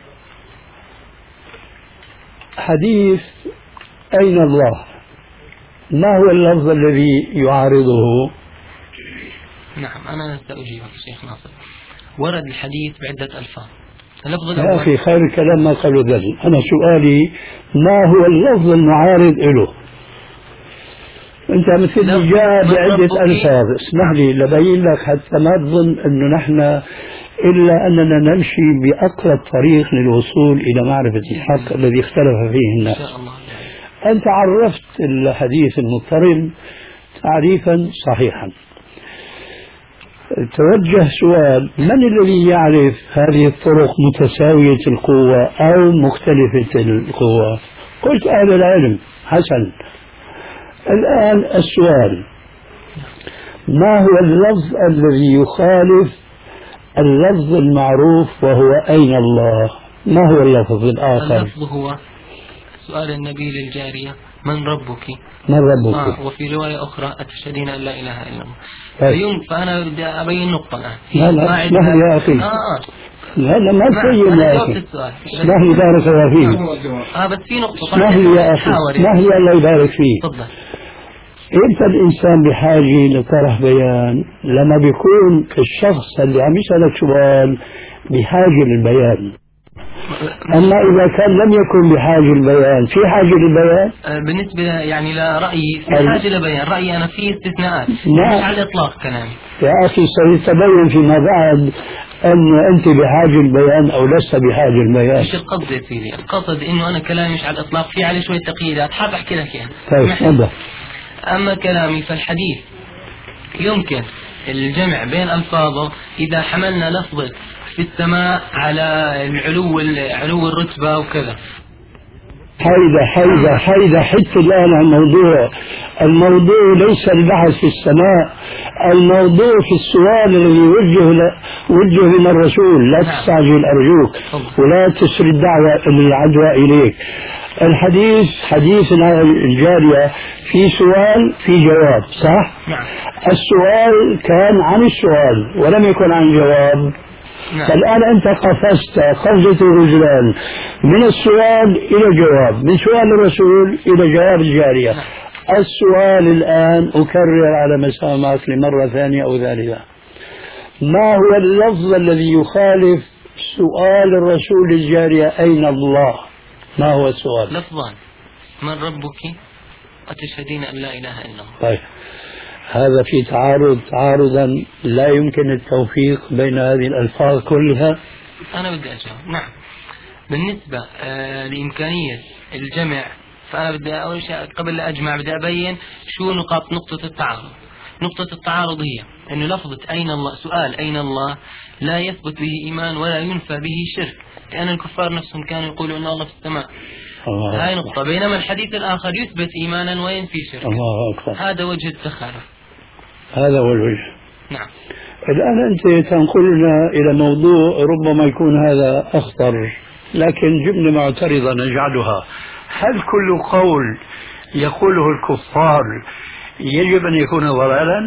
Speaker 3: حديث أين الله ما هو اللفظ الذي يعارضه؟
Speaker 4: نعم أنا سأجيبك شيخ ناصر. ورد الحديث بعدة ألفاظ. اللفظ
Speaker 3: الأول
Speaker 4: يا
Speaker 3: أخي خير الكلام ما قبل ذلك. أنا سؤالي ما هو اللفظ المعارض له؟ أنت مثل جاء بعدة ألفاظ. اسمح لي لبين لك حتى ما تظن أنه نحن إلا أننا نمشي بأقرب طريق للوصول إلى معرفة الحق الذي اختلف فيه الناس.
Speaker 4: إن شاء الله.
Speaker 3: أنت عرفت الحديث المضطرب تعريفا صحيحا. توجه سؤال: من الذي يعرف هذه الطرق متساوية القوة أو مختلفة القوة؟ قلت أهل العلم. حسن. الآن السؤال: ما هو اللفظ الذي يخالف اللفظ المعروف وهو أين الله؟ ما هو اللفظ الآخر؟
Speaker 4: اللفظ هو سؤال النبي للجارية: من ربك؟
Speaker 3: من ربك؟
Speaker 4: آه وفي رواية أخرى: أتشهدين أن لا إله إلا الله.
Speaker 3: طيب.
Speaker 4: فأنا بدي أبين نقطة الآن.
Speaker 3: لا لا اسمح لي يا أخي.
Speaker 4: آه.
Speaker 3: لا لا ما تبين يا أخي. اسمح لي بارك الله فيك.
Speaker 4: آه بس في نقطة.
Speaker 3: اسمح لي يا أخي. اسمح لي الله يبارك فيك.
Speaker 4: تفضل.
Speaker 3: إمتى الإنسان بحاجة لطرح بيان؟ لما بيكون الشخص اللي عم يسألك سؤال بحاجة للبيان. أما إذا كان لم يكن بحاجة للبيان، في حاجة للبيان؟
Speaker 4: بالنسبة يعني لرأيي في حاجة للبيان، رأيي أنا في استثناءات
Speaker 3: نعم.
Speaker 4: مش على الإطلاق كلامي.
Speaker 3: يا أخي سيتبين فيما بعد أن أنت بحاجة للبيان أو لست بحاجة للبيان.
Speaker 4: مش القصد يا سيدي، القصد إنه أنا كلامي مش على الإطلاق، في عليه شوية تقييدات حاب أحكي لك يعني.
Speaker 3: طيب تفضل.
Speaker 4: أما كلامي فالحديث يمكن الجمع بين ألفاظه إذا حملنا لفظة في السماء على العلو علو الرتبة وكذا.
Speaker 3: حيدة حيدة حيدة حتى الآن عن الموضوع. الموضوع ليس البحث في السماء، الموضوع في السؤال الذي وجه وجه من الرسول. لا تستعجل أرجوك ولا تسري الدعوة العدوى إليك. الحديث حديث الجارية في سؤال في جواب، صح؟
Speaker 4: نعم.
Speaker 3: السؤال كان عن السؤال ولم يكن عن جواب.
Speaker 4: نعم.
Speaker 3: فالآن أنت قفزت قفزة الرجلان من السؤال إلى الجواب، من سؤال الرسول إلى جواب الجارية.
Speaker 4: نعم.
Speaker 3: السؤال الآن أكرر على مسامعك لمرة ثانية أو ثالثة، ما هو اللفظ الذي يخالف سؤال الرسول الجارية أين الله؟ ما هو السؤال؟
Speaker 4: لفظان: من ربك وتشهدين أن لا إله إلا الله.
Speaker 3: طيب هذا في تعارض تعارضا لا يمكن التوفيق بين هذه الألفاظ كلها.
Speaker 4: أنا بدي أجاوب. نعم. بالنسبة آه لإمكانية الجمع، فأنا بدي أول شيء قبل لا أجمع بدي أبين شو نقاط نقطة التعارض. نقطة التعارض هي أن لفظة أين الله، سؤال أين الله لا يثبت به إيمان ولا ينفى به شرك، لأن الكفار نفسهم كانوا يقولوا أن الله في السماء. هاي نقطة. بينما الحديث الآخر يثبت إيمانا وينفي شرك.
Speaker 3: الله أكبر.
Speaker 4: هذا وجه التخالف.
Speaker 3: هذا هو الوجه.
Speaker 4: نعم.
Speaker 3: الآن أنت تنقلنا إلى موضوع ربما يكون هذا أخطر، لكن جملة معترضة نجعلها: هل كل قول يقوله الكفار يجب أن يكون ضلالا؟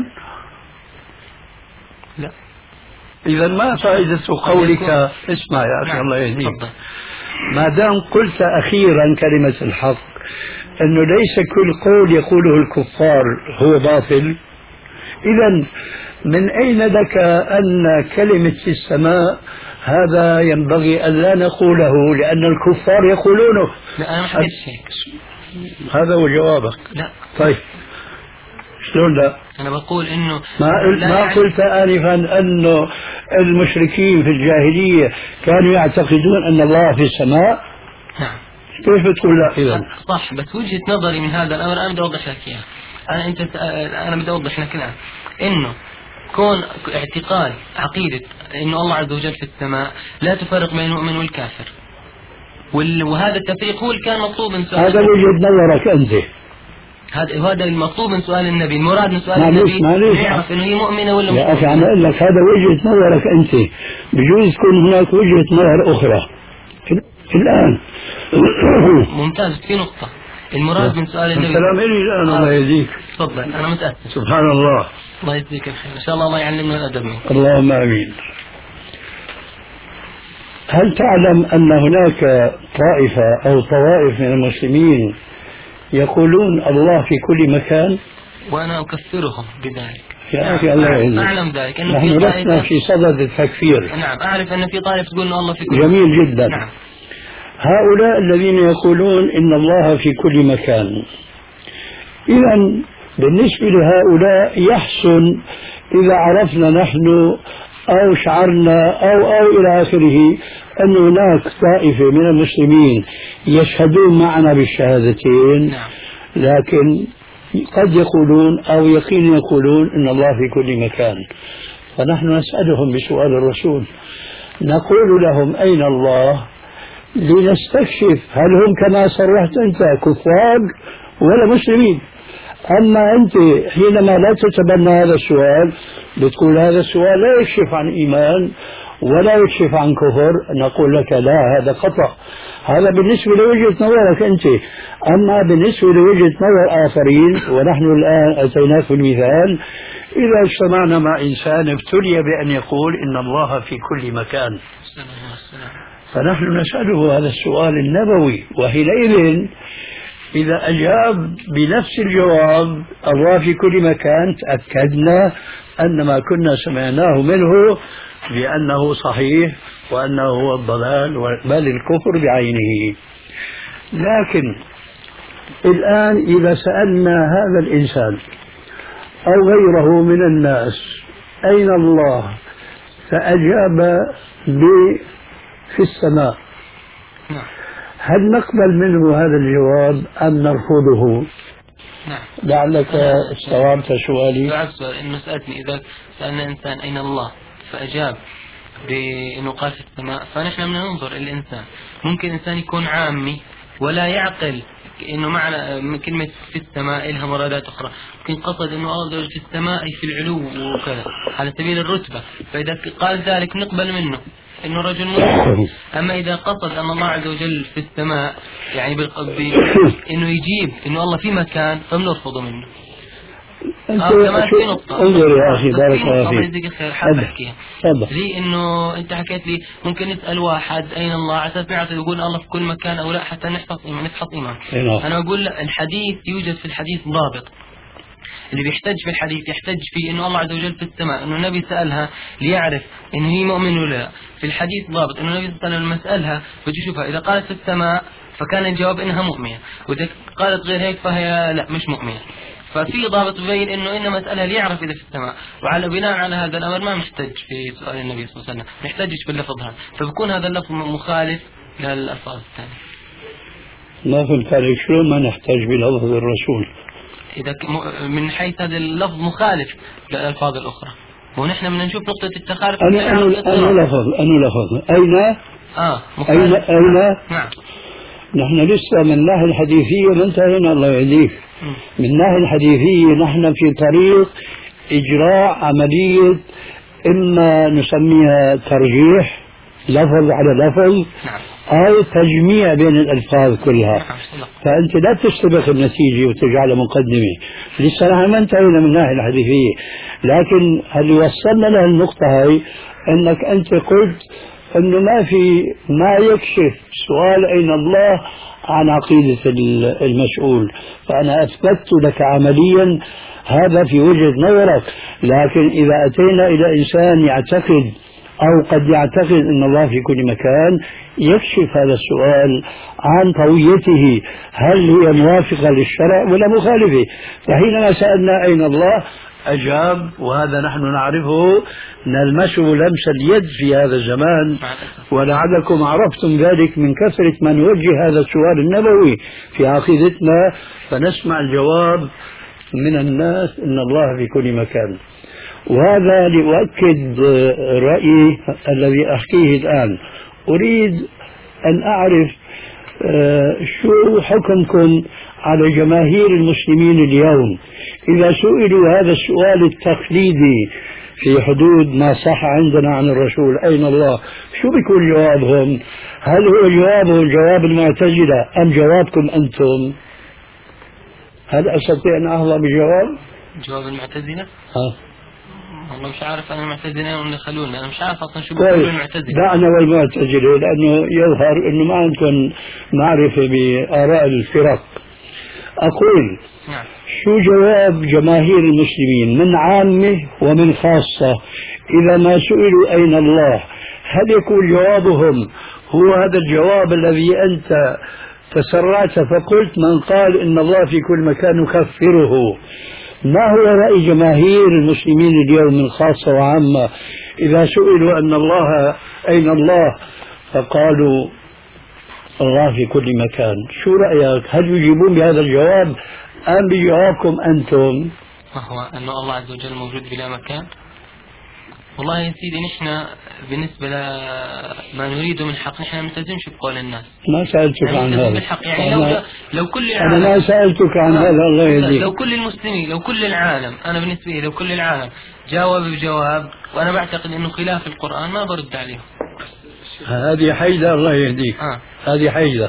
Speaker 4: لا.
Speaker 3: إذا ما فائدة قولك؟ اسمع يا أخي. نعم. الله يهديك. ما دام قلت أخيرا كلمة الحق أنه ليس كل قول يقوله الكفار هو باطل، إذا من أين لك أن كلمة في السماء هذا ينبغي أن لا نقوله لأن الكفار يقولونه؟
Speaker 4: لا أنا ما حكيت هيك.
Speaker 3: هذا هو جوابك.
Speaker 4: لا.
Speaker 3: طيب شلون لا؟
Speaker 4: أنا بقول إنه
Speaker 3: ما قلت ما يعني قلت آنفا أنه المشركين في الجاهلية كانوا يعتقدون أن الله في السماء؟
Speaker 4: نعم.
Speaker 3: كيف بتقول لا إذا؟
Speaker 4: صح، بس وجهة نظري من هذا الأمر أنا بدي أوضح لك إياها. أنا أنت أنا بدي أوضح لك الآن إنه كون اعتقاد عقيدة إنه الله عز وجل في السماء لا تفرق بين المؤمن والكافر، وهذا التفريق هو اللي كان مطلوب من سؤال.
Speaker 3: هذا وجهة نظرك أنت.
Speaker 4: هذا هذا المطلوب من سؤال النبي، المراد من سؤال
Speaker 3: معلوش
Speaker 4: النبي
Speaker 3: معلوش
Speaker 4: يعرف إنه هي مؤمنة ولا مش
Speaker 3: يا أخي. أنا أقول لك هذا وجهة نظرك أنت، بجوز تكون هناك وجهة نظر أخرى الآن.
Speaker 4: ممتاز. في نقطة المراد من سؤال النبي.
Speaker 3: السلام إلي الآن. الله يهديك.
Speaker 4: تفضل. أنا متأسف.
Speaker 3: سبحان الله.
Speaker 4: الله يجزيك الخير. إن شاء الله الله يعلمنا الأدب منك.
Speaker 3: اللهم آمين. هل تعلم أن هناك طائفة أو طوائف من المسلمين يقولون الله في كل مكان؟
Speaker 4: وأنا أكفرهم بذلك.
Speaker 3: يا أخي الله يهديك.
Speaker 4: أعلم ذلك أنه
Speaker 3: نحن
Speaker 4: في
Speaker 3: لسنا في صدد التكفير.
Speaker 4: نعم أعرف أن في طائفة تقول أن الله في كل
Speaker 3: جميل
Speaker 4: مكان.
Speaker 3: جدا.
Speaker 4: نعم.
Speaker 3: هؤلاء الذين يقولون إن الله في كل مكان، إذا بالنسبة لهؤلاء يحسن إذا عرفنا نحن أو شعرنا أو أو إلى آخره أن هناك طائفة من المسلمين يشهدون معنا بالشهادتين.
Speaker 4: نعم.
Speaker 3: لكن قد يقولون أو يقين يقولون إن الله في كل مكان، فنحن نسألهم بسؤال الرسول نقول لهم أين الله لنستكشف هل هم كما صرحت أنت كفار ولا مسلمين. أما أنت حينما لا تتبنى هذا السؤال بتقول هذا السؤال لا يكشف عن إيمان ولا يكشف عن كفر، نقول لك لا، هذا خطأ. هذا بالنسبة لوجهة نظرك أنت. أما بالنسبة لوجهة نظر آخرين، ونحن الآن أتيناك بالمثال، إذا اجتمعنا مع إنسان ابتلي بأن يقول إن الله في كل مكان، فنحن نسأله هذا السؤال النبوي، وحينئذ إذا أجاب بنفس الجواب الله في كل مكان تأكدنا أن ما كنا سمعناه منه بأنه صحيح وأنه هو الضلال بل الكفر بعينه. لكن الآن إذا سألنا هذا الإنسان أو غيره من الناس أين الله فأجاب في السماء، هل نقبل منه هذا الجواب أم نرفضه؟
Speaker 5: نعم.
Speaker 3: لعلك استوعبت سؤالي.
Speaker 5: بعد سؤال إنه سألتني إذا سألنا إنسان أين الله فأجاب بأنه قال في السماء، فنحن بدنا ننظر الإنسان. ممكن إنسان يكون عامي ولا يعقل إنه معنى كلمة في السماء لها مرادات أخرى، ممكن قصد إنه الله في السماء في العلو وكذا على سبيل الرتبة، فإذا قال ذلك نقبل منه إنه رجل مسلم. أما إذا قصد أن الله عز وجل في السماء يعني بالقصد إنه يجيب إنه الله في مكان فبنرفضه منه.
Speaker 3: آه كمان في نقطة انظر يا أخي بارك الله
Speaker 5: فيك حاب أحكيها لي إنه أنت حكيت لي ممكن نسأل واحد أين الله على أساس نعرف يقول الله في كل مكان أو لا حتى نحفظ إيمان نحفظ إيمان. أنا أقول لا، الحديث يوجد في الحديث ضابط. اللي بيحتج في الحديث يحتج في إنه الله عز وجل في السماء، إنه النبي سألها ليعرف إنه هي مؤمن ولا لا. في الحديث ضابط إنه النبي صلى الله عليه وسلم لما سألها بده يشوفها إذا قالت في السماء فكان الجواب إنها مؤمنة، وإذا قالت غير هيك فهي لا مش مؤمنة. ففي ضابط بين إنه إنما مسألة ليعرف إذا في السماء، وعلى بناء على هذا الأمر ما محتج في سؤال النبي صلى الله عليه وسلم، نحتجش باللفظ هذا، فبكون هذا اللفظ مخالف للألفاظ الثانية.
Speaker 3: ما فهمت عليك، شلون ما نحتاج بلفظ الرسول؟
Speaker 5: إذا من حيث هذا اللفظ مخالف للألفاظ الأخرى، ونحن بدنا نشوف نقطة التخالف.
Speaker 3: أنا أنا أنا لفظ أنا لفظ أين
Speaker 5: آه
Speaker 3: أين أين
Speaker 5: نعم.
Speaker 3: نحن لسه من الناحية الحديثية ما انتهينا الله يهديك. من الناحية الحديثية نحن في طريق إجراء عملية إما نسميها ترجيح لفظ على لفظ أو تجميع بين الألفاظ كلها. فأنت لا تستبق النتيجة وتجعلها مقدمة. لسه نحن ما انتهينا من الناحية الحديثية، لكن اللي وصلنا له النقطة هاي أنك أنت قلت أنه ما في ما يكشف سؤال أين الله عن عقيدة المسؤول، فأنا أثبت لك عمليا هذا في وجهة نظرك. لكن إذا أتينا إلى إنسان يعتقد أو قد يعتقد أن الله في كل مكان يكشف هذا السؤال عن طويته، هل هي موافقة للشرع ولا مخالفة. فحينما سألنا أين الله أجاب، وهذا نحن نعرفه نلمسه لمس اليد في هذا الزمان، ولعلكم عرفتم ذلك من كثرة ما نوجه هذا السؤال النبوي في عقيدتنا، فنسمع الجواب من الناس إن الله في كل مكان. وهذا لأؤكد رأيي الذي أحكيه الآن. أريد أن أعرف شو حكمكم على جماهير المسلمين اليوم إذا سئلوا هذا السؤال التقليدي في حدود ما صح عندنا عن الرسول أين الله، شو بيكون جوابهم؟ هل هو جوابهم جواب المعتزلة أم جوابكم أنتم؟ هل أستطيع أن أحظى بجواب؟
Speaker 5: جواب المعتزلة؟
Speaker 3: ها
Speaker 5: والله مش عارف أنا المعتزلة ولا خلونا، أنا مش عارف أصلا شو بيقولوا المعتزلة.
Speaker 3: دعنا والمعتزلة لأنه يظهر أنه ما عندكم معرفة بآراء الفرق. أقول
Speaker 5: نعم.
Speaker 3: شو جواب جماهير المسلمين من عامة ومن خاصة إذا ما سئلوا أين الله؟ هل يكون جوابهم هو هذا الجواب الذي أنت تسرعت فقلت من قال إن الله في كل مكان نكفره؟ ما هو رأي جماهير المسلمين اليوم من خاصة وعامة إذا سئلوا أن الله أين الله فقالوا الله في كل مكان؟ شو رأيك؟ هل يجيبون بهذا الجواب أم بجوابكم أنتم؟
Speaker 5: ما هو أن الله عز وجل موجود بلا مكان؟ والله يا سيدي نحن بالنسبة لما نريده من حق نحن نلتزمش بقول الناس.
Speaker 3: ما سألتك
Speaker 5: يعني
Speaker 3: عن هذا.
Speaker 5: يعني لو لو كل العالم
Speaker 3: أنا ما سألتك عن هذا الله يهديك.
Speaker 5: لو كل المسلمين لو كل العالم أنا بالنسبة لي لو كل العالم جاوب بجواب وأنا بعتقد إنه خلاف القرآن ما برد عليه.
Speaker 3: هذه حيدة الله يهديك.
Speaker 5: آه.
Speaker 3: هذه حيدة.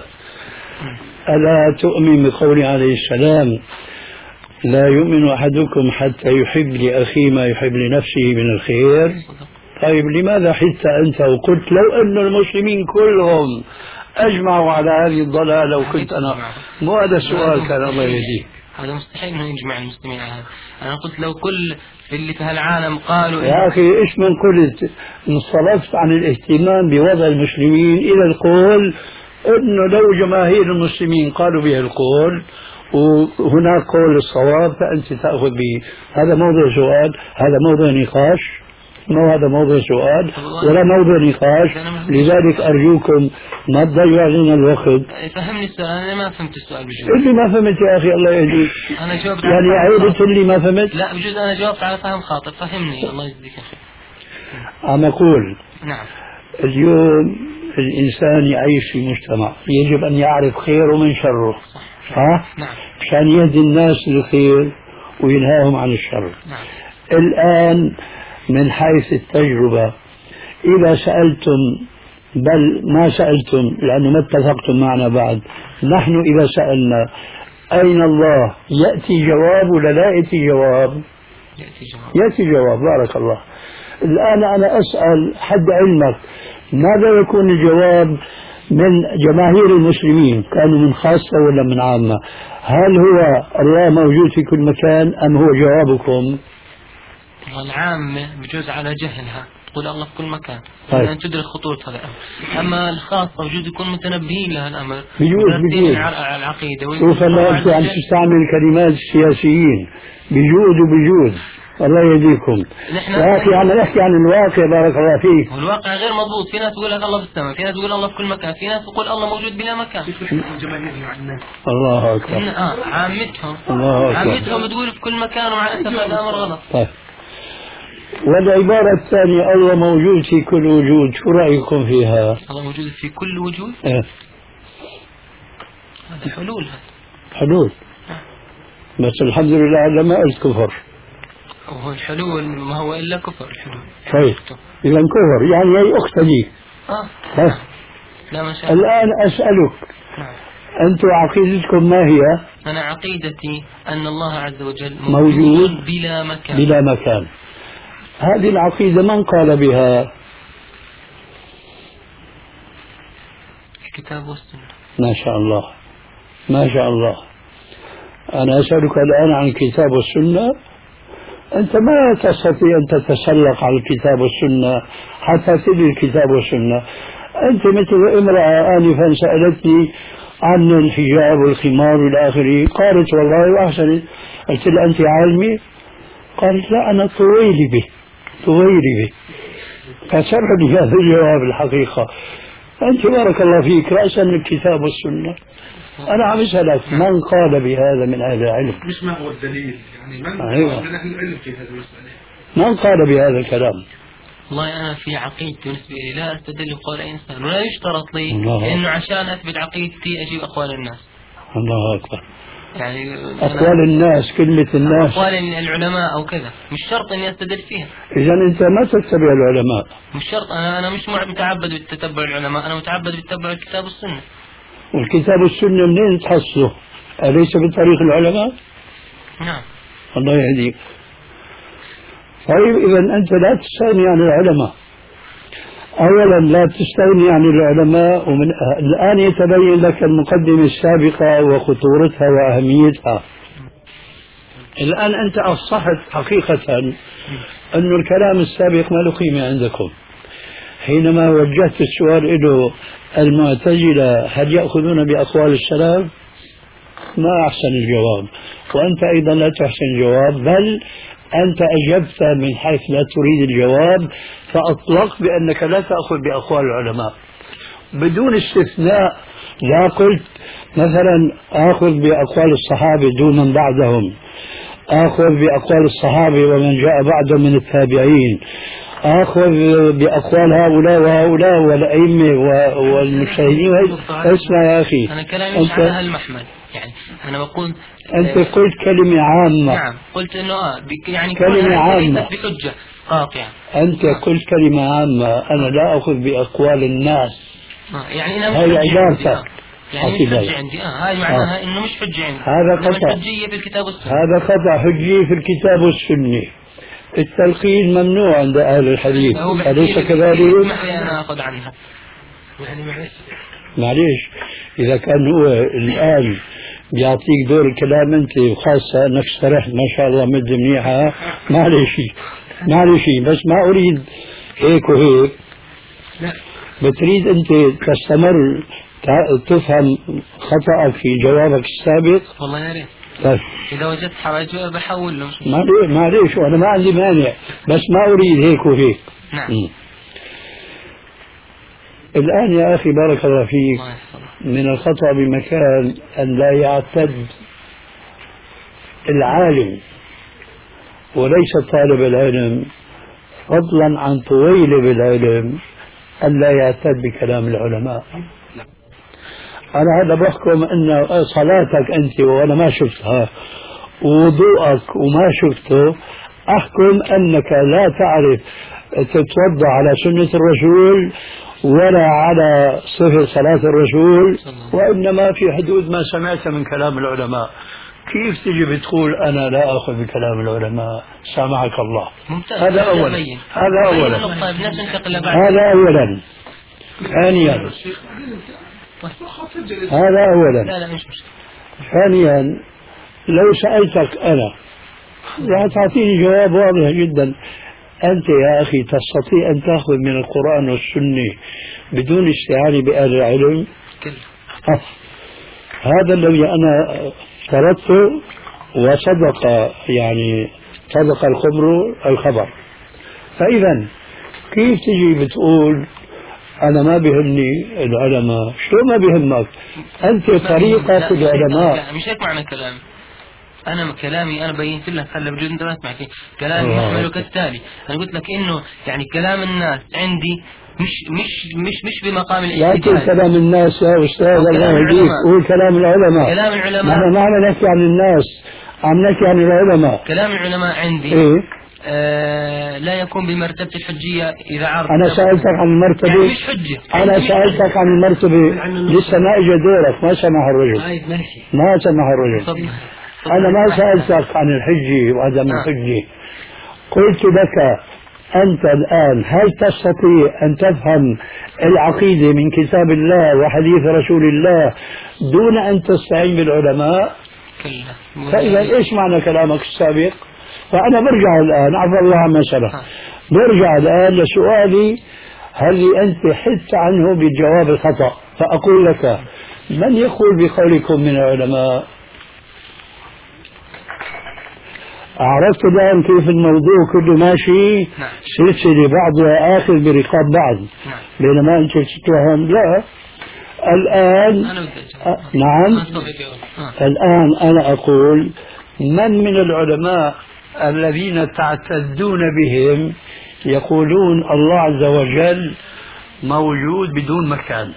Speaker 3: ألا تؤمن بقول عليه السلام لا يؤمن أحدكم حتى يحب لأخيه ما يحب لنفسه من الخير؟ طيب لماذا حدت أنت وقلت لو أن المسلمين كلهم أجمعوا على هذه الضلالة وكنت أنا مو هذا السؤال كان الله يهديك.
Speaker 5: هذا مستحيل انه يجمع المسلمين على هذا. انا قلت لو كل اللي في هالعالم قالوا
Speaker 3: يا اخي ايش من قلت انصرفت عن الاهتمام بوضع المسلمين الى القول انه لو جماهير المسلمين قالوا به القول وهناك قول الصواب فانت تاخذ به. هذا موضوع سؤال، هذا موضوع نقاش، ما هذا موضوع سؤال ولا موضوع نقاش. لذلك أرجوكم ما تضيعوا علينا الوقت.
Speaker 5: فهمني السؤال. أنا ما فهمت السؤال بجوز.
Speaker 3: اللي ما فهمت يا أخي الله يهديك.
Speaker 5: أنا جاوبت
Speaker 3: يعني عيبت اللي ما فهمت.
Speaker 5: لا بجوز أنا جاوبت على فهم خاطئ. فهمني الله يجزيك خير.
Speaker 3: عم أقول
Speaker 5: نعم
Speaker 3: اليوم الإنسان يعيش في مجتمع يجب أن يعرف خيره من شره.
Speaker 5: صح.
Speaker 3: ها؟
Speaker 5: نعم.
Speaker 3: مشان يهدي الناس للخير وينهاهم عن الشر.
Speaker 5: نعم.
Speaker 3: الآن من حيث التجربة إذا سألتم، بل ما سألتم لأنه ما اتفقتم معنا بعد، نحن إذا سألنا أين الله يأتي جواب ولا لا يأتي جواب؟
Speaker 5: يأتي جواب.
Speaker 3: يأتي جواب. بارك الله. الآن أنا أسأل حد علمك ماذا يكون الجواب من جماهير المسلمين؟ كانوا من خاصة ولا من عامة؟ هل هو الله موجود في كل مكان أم هو جوابكم؟
Speaker 5: العامة بجوز على جهلها تقول الله في كل مكان،
Speaker 3: طيب.
Speaker 5: أن تدرك خطورة هذا الأمر. أما الخاصة بجوز يكون متنبهين لها الأمر،
Speaker 3: بجوز بجوز
Speaker 5: على العقيدة.
Speaker 3: شوف هلا أنت عم تستعمل كلمات السياسيين بجوز وبجوز. الله يهديكم يا أخي. عم نحكي عن الواقع بارك الله فيك.
Speaker 5: والواقع غير مضبوط. في ناس تقول لك الله في السماء، في ناس تقول الله في كل مكان، في ناس تقول الله موجود بلا مكان.
Speaker 3: الله أكبر.
Speaker 5: آه عامتهم
Speaker 3: الله أكبر.
Speaker 5: عامتهم تقول في كل مكان ومع الأسف هذا أمر غلط.
Speaker 3: طيب. والعبارة الثانية الله موجود في كل وجود، شو رأيكم فيها؟
Speaker 5: الله موجود في كل وجود؟
Speaker 3: إيه؟
Speaker 5: هذا حلول. هذا
Speaker 3: حلول. بس الحمد لله على ما قلت كفر.
Speaker 5: وهو الحلول ما هو إلا كفر الحلول.
Speaker 3: طيب إذا كفر يعني هي أخت لي.
Speaker 5: آه.
Speaker 3: بس
Speaker 5: لا ما شاء الله.
Speaker 3: الآن أسألك
Speaker 5: نعم.
Speaker 3: أنتم عقيدتكم ما هي؟
Speaker 5: أنا عقيدتي أن الله عز وجل
Speaker 3: موجود,
Speaker 5: موجود بلا مكان.
Speaker 3: بلا مكان. هذه العقيدة من قال بها؟
Speaker 5: الكتاب والسنة.
Speaker 3: ما شاء الله ما شاء الله. أنا أسألك الآن عن الكتاب والسنة. أنت ما تستطيع أن تتسلق على الكتاب والسنة حتى تدري الكتاب والسنة. أنت مثل امرأة آنفا سألتني عن الحجاب والخمار والى اخره، قالت والله واحسنت. قلت لها انت عالمه؟ قالت لا انا طويلي به طويلي به. فسرني هذا الجواب الحقيقه. انت بارك الله فيك راسا الكتاب والسنه. انا عم اسالك من قال بهذا من اهل العلم؟
Speaker 6: مش ما هو الدليل يعني من
Speaker 3: أيوة.
Speaker 6: قال نحن العلم في هذه المساله؟
Speaker 3: من قال بهذا الكلام؟
Speaker 5: والله أنا في عقيدتي بالنسبة لي لا أستدل بقول أي إنسان، ولا يشترط لي
Speaker 3: الله
Speaker 5: إنه عشان أثبت عقيدتي أجيب أقوال الناس.
Speaker 3: الله أكبر.
Speaker 5: يعني
Speaker 3: أقوال الناس، كلمة الناس،
Speaker 5: أقوال العلماء أو كذا، مش شرط إني أستدل فيها.
Speaker 3: إذا أنت ما تتبع العلماء.
Speaker 5: مش شرط. أنا أنا مش متعبد بتتبع العلماء، أنا متعبد بتتبع الكتاب والسنة.
Speaker 3: والكتاب والسنة منين تحصله؟ أليس بطريق العلماء؟
Speaker 5: نعم.
Speaker 3: الله يهديك. طيب إذا أنت لا تستغني عن العلماء. أولا لا تستغني عن العلماء، ومن الآن يتبين لك المقدمة السابقة وخطورتها وأهميتها. الآن أنت أصحت حقيقة أن الكلام السابق ما له قيمة عندكم. حينما وجهت السؤال إلى المعتزلة هل يأخذون بأقوال السلف؟ ما أحسن الجواب، وأنت أيضا لا تحسن الجواب، بل أنت أجبت من حيث لا تريد الجواب، فأطلقت بأنك لا تأخذ بأقوال العلماء بدون استثناء. لا قلت مثلا آخذ بأقوال الصحابة دون من بعدهم، آخذ بأقوال الصحابة ومن جاء بعدهم من التابعين، آخذ بأقوال هؤلاء وهؤلاء والأئمة والمجتهدين. اسمع يا أخي،
Speaker 5: أنا كلامي مش على هالمحمل. يعني أنا بقول
Speaker 3: أنت قلت كلمة عامة.
Speaker 5: نعم قلت إنه آه يعني
Speaker 3: كلمة عامة
Speaker 5: بحجة قاطعة.
Speaker 3: أنت آه. قلت كلمة عامة، أنا لا أخذ بأقوال الناس.
Speaker 5: آه. يعني أنا مش
Speaker 3: هاي عبارتك.
Speaker 5: يعني مش حجة عندي. آه هاي معناها آه. إنه مش حجة عندي.
Speaker 3: هذا خطأ.
Speaker 5: حجية في الكتاب والسنة.
Speaker 3: هذا خطأ. حجية في الكتاب والسنة. التلقين ممنوع عند أهل الحديث، أليس كذلك؟
Speaker 5: أنا أخذ عنها. يعني معلش
Speaker 3: معليش إذا كان هو الآن بيعطيك دور الكلام أنت وخاصة أنك استرحت ما شاء الله مد منيحة معليش معليش بس ما أريد هيك وهيك
Speaker 5: لا
Speaker 3: بتريد أنت تستمر تفهم خطأك في جوابك السابق.
Speaker 5: والله يا ريت
Speaker 3: طيب
Speaker 5: إذا وجدت حرج بحول له.
Speaker 3: معليش معليش وأنا ما عندي مانع بس ما أريد هيك وهيك.
Speaker 5: نعم.
Speaker 3: م. الآن يا أخي بارك الله فيك من الخطأ بمكان أن لا يعتد العالم وليس طالب العلم فضلا عن طويل بالعلم أن لا يعتد بكلام العلماء. أنا هذا بحكم أن صلاتك أنت وأنا ما شفتها ووضوءك وما شفته أحكم أنك لا تعرف تتوضأ على سنة الرسول ولا على صفة صلاة الرسول وإنما في حدود ما سمعت من كلام العلماء. كيف تجي بتقول أنا لا أخذ بكلام العلماء؟ سامحك الله. هذا أولا هذا أولا هذا أولا ثانيا هذا أولا ثانيا لو سألتك أنا راح تعطيني جواب واضح جدا. أنت يا أخي تستطيع أن تأخذ من القرآن والسنة بدون استعانة بأهل العلم؟ هذا الذي أنا افترضته وصدق يعني صدق الخبر الخبر. فإذا كيف تجي بتقول أنا ما بيهمني العلماء؟ شو ما بيهمك؟ أنت طريقة العلماء.
Speaker 5: مش هيك معنى كلامي. أنا كلامي أنا بينت لك هلا بجوز أنت ما سمعت كلامي يحمله كالتالي. أنا قلت لك إنه يعني كلام الناس عندي مش مش مش مش بمقام الاجتهاد.
Speaker 3: لا كلام الناس يا أستاذ الله يهديك قول كلام العلماء.
Speaker 5: كلام العلماء
Speaker 3: نحن ما عم نحكي عن الناس عم نحكي عن العلماء.
Speaker 5: كلام العلماء عندي
Speaker 3: إيه؟
Speaker 5: آه لا يكون بمرتبة الحجية إذا عرض.
Speaker 3: أنا سألتك عن المرتبة
Speaker 5: يعني مش حجة.
Speaker 3: أنا سألتك عن المرتبة لسه ما إجا دورك ما سمح الرجل. ما سمح الرجل. أنا ما سألتك عن الحجة وعدم الحجة. قلت لك أنت الآن هل تستطيع أن تفهم العقيدة من كتاب الله وحديث رسول الله دون أن تستعين بالعلماء؟ فإذا إيش معنى كلامك السابق؟ فأنا برجع الآن عفوا الله عما سبق برجع الآن لسؤالي هل أنت حدت عنه بالجواب الخطأ. فأقول لك من يقول بقولكم من العلماء؟ عرفت الآن كيف الموضوع كله ماشي؟
Speaker 5: نعم.
Speaker 3: سلسلة بعضها آخذ برقاب بعض. نعم. بينما أنت تتوهم لا. الآن أ... نعم آه. الآن أنا أقول من من العلماء الذين تعتدون بهم يقولون الله عز وجل موجود بدون مكان؟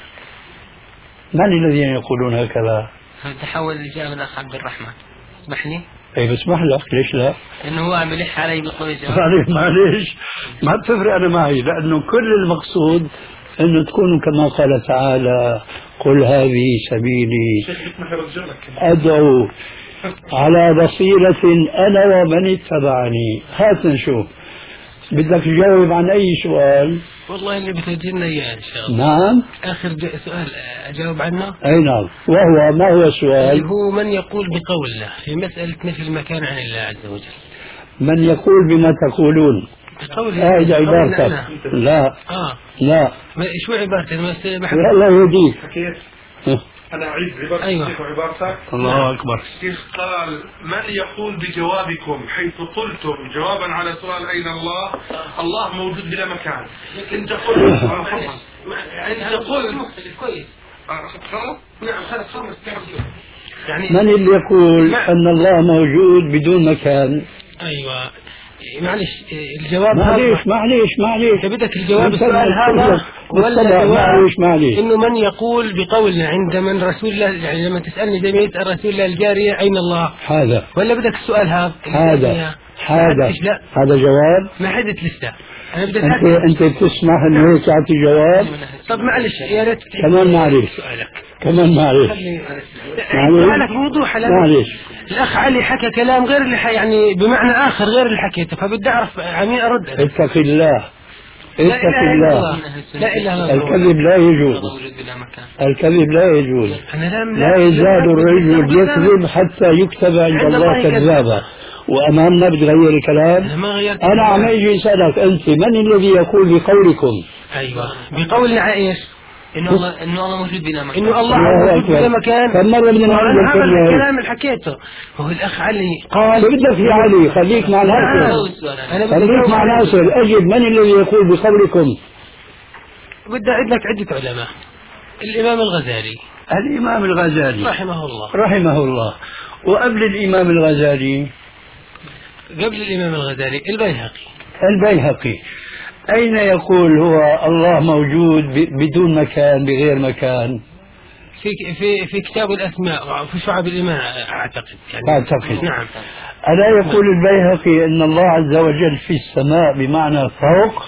Speaker 3: من الذين يقولون هكذا؟
Speaker 5: تحول الإجابة الأخ عبد الرحمن اسمح لي.
Speaker 3: اي بسمح لك ليش لا؟
Speaker 5: انه هو عم يلح علي بالقوي.
Speaker 3: معليش معليش ما بتفرق انا معي لانه كل المقصود انه تكونوا كما قال تعالى قل هذه سبيلي ادعو على بصيرة انا ومن اتبعني. هات نشوف بدك تجاوب عن اي سؤال؟
Speaker 5: والله اللي بتجينا اياه ان شاء الله.
Speaker 3: نعم
Speaker 5: اخر سؤال اجاوب عنه.
Speaker 3: اي نعم وهو ما هو السؤال؟
Speaker 5: هو من يقول بقول الله في مسألة نفي المكان عن الله عز وجل.
Speaker 3: من يقول بما تقولون
Speaker 5: بقول
Speaker 3: هذه عبارتك. لا
Speaker 5: اه
Speaker 3: لا
Speaker 5: شو عبارتك؟
Speaker 3: الله يهديك.
Speaker 6: أنا أعيد عبارتك.
Speaker 5: أيوة.
Speaker 6: عبارتك.
Speaker 3: الله أكبر.
Speaker 6: كيف قال من يقول بجوابكم حيث قلتم جوابا على سؤال أين الله؟ الله موجود بلا مكان. أنت قلت أنت قلت كويس. خلاص نعم خلاص خلاص
Speaker 3: يعني من اللي يقول أن الله موجود بدون مكان؟
Speaker 5: أيوة معلش الجواب
Speaker 3: معليش معليش معليش
Speaker 5: انت بدك الجواب السؤال هذا ولا
Speaker 3: معليش معليش
Speaker 5: انه من يقول بقولنا عند من رسول الله يعني لما تسالني زي ما يسال رسول الله الجاريه اين الله
Speaker 3: هذا
Speaker 5: ولا بدك السؤال هذا
Speaker 3: هذا هذا هذا جواب
Speaker 5: ما حدث لسه. انا بدك
Speaker 3: انت انت بتسمح انه هيك تعطي جواب؟
Speaker 5: طب معلش يا ريت
Speaker 3: كمان معلش
Speaker 5: سؤالك
Speaker 3: كمان معلش
Speaker 5: سؤالك بوضوح.
Speaker 3: معلش
Speaker 5: الاخ علي حكى كلام غير اللي يعني بمعنى اخر غير اللي حكيته فبدي اعرف عمين ارد.
Speaker 3: اتق الله اتق الله.
Speaker 1: لا إله
Speaker 3: الكذب لا يجوز، الكذب لا يجوز. لا يزال الرجل يكذب حتى يكتب عند الله كذابا. وأمامنا بتغير الكلام. أنا عم أجي أسألك أنت من الذي يقول بقولكم؟
Speaker 1: أيوة بقولنا على إيش؟ إنه الله إنه الله موجود بلا مكان. إنه الله
Speaker 3: موجود
Speaker 1: بلا مكان.
Speaker 3: كم مرة بدنا نعمل
Speaker 1: الكلام اللي حكيته. هو الأخ علي
Speaker 3: قال بدك يا علي خليك مع ناصر. خليك مع ناصر. أجب من الذي يقول بقولكم؟
Speaker 1: بدي أعد لك عدة علماء. الإمام الغزالي.
Speaker 3: الإمام الغزالي
Speaker 1: رحمه الله.
Speaker 3: رحمه الله. وقبل الإمام الغزالي؟
Speaker 1: قبل الإمام الغزالي البيهقي.
Speaker 3: البيهقي. أين يقول هو الله موجود بدون مكان بغير مكان؟
Speaker 1: في في في كتاب الأسماء في شعب الإيمان أعتقد يعني.
Speaker 3: أعتقد.
Speaker 1: نعم.
Speaker 3: ألا يقول البيهقي أن الله عز وجل في السماء بمعنى فوق؟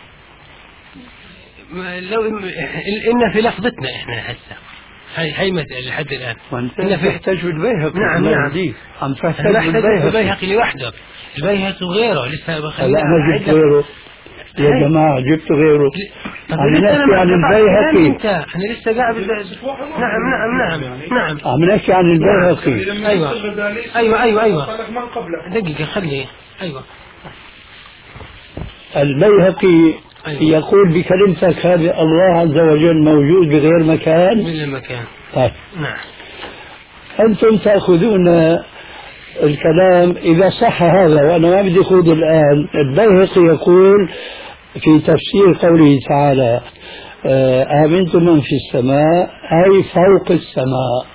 Speaker 1: لو إن في لفظتنا إحنا هسه هاي هاي مسألة لحد الآن.
Speaker 3: وأنت تحتاج بالبيهقي.
Speaker 1: نعم نعم.
Speaker 3: عم تحتاج
Speaker 1: بالبيهقي لوحده. البيهقي وغيره لسه بخلي.
Speaker 3: لا أنا جبت غيره. يا جماعة جبت غيره. عم نحكي عن البيهقي.
Speaker 1: أنا لسه قاعد. نعم نعم نعم نعم.
Speaker 3: عم نحكي عن البيهقي.
Speaker 1: أيوة أيوة أيوة أيوة. دقيقة خلي. أيوة.
Speaker 3: البيهقي أيوة. يقول بكلمتك هذه الله عز وجل موجود بغير مكان.
Speaker 1: بغير مكان.
Speaker 3: طيب.
Speaker 1: نعم.
Speaker 3: أنتم تأخذون الكلام إذا صح هذا، وأنا ما بدي أخوض الآن. البيهقي يقول في تفسير قوله تعالى آمنتم من في السماء أي فوق السماء،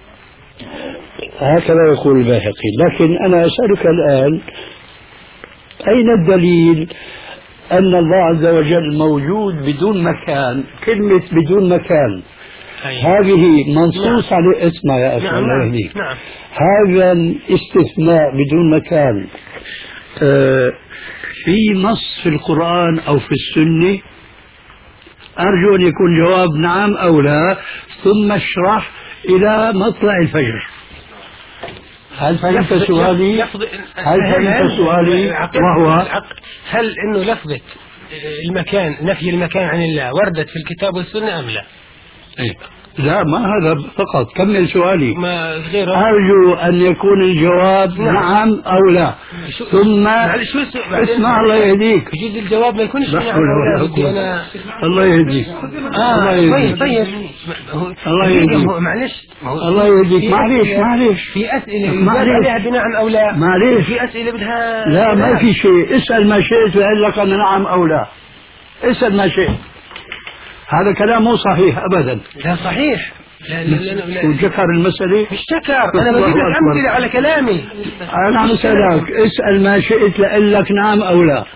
Speaker 3: هكذا يقول البيهقي. لكن أنا أسألك الآن أين الدليل أن الله عز وجل موجود بدون مكان؟ كلمة بدون مكان هذه منصوص
Speaker 1: نعم.
Speaker 3: عليه. اسمع يا أخي
Speaker 1: نعم.
Speaker 3: الله يهديك.
Speaker 1: نعم.
Speaker 3: هذا الاستثناء بدون مكان آه في نص في القرآن أو في السنة؟ أرجو أن يكون جواب نعم أو لا، ثم اشرح إلى مطلع الفجر. هل فهمت سؤالي؟ هل فهمت سؤالي؟ وهو
Speaker 1: هل إنه لفظة المكان نفي المكان عن الله وردت في الكتاب والسنة أم لا؟
Speaker 3: إيه؟ لا ما هذا فقط. كمل سؤالي.
Speaker 1: ما غيره.
Speaker 3: أرجو أن يكون الجواب نعم, نعم أو لا. ثم اسمع الله يهديك.
Speaker 1: يجوز الجواب ما يكونش نعم أو لا. أنا
Speaker 3: الله يهديك.
Speaker 1: آه الله يهديك. طيب
Speaker 3: الله يهديك.
Speaker 1: معلش.
Speaker 3: الله يهديك. معلش معلش.
Speaker 1: في أسئلة يجوز عليها بنعم أو لا.
Speaker 3: معلش.
Speaker 1: في أسئلة بدها.
Speaker 3: لا ما في شيء. اسأل ما شئت وقال لك أنا نعم أو لا. اسأل ما شئت. هذا كلام مو صحيح أبدا.
Speaker 1: لا صحيح. لا لا لا لا.
Speaker 3: وذكر المسألة.
Speaker 1: مش شكر. أنا بجيب لك أمثلة على كلامي.
Speaker 3: أنا عم أسألك اسأل ما شئت لأقول لك نعم أو لا.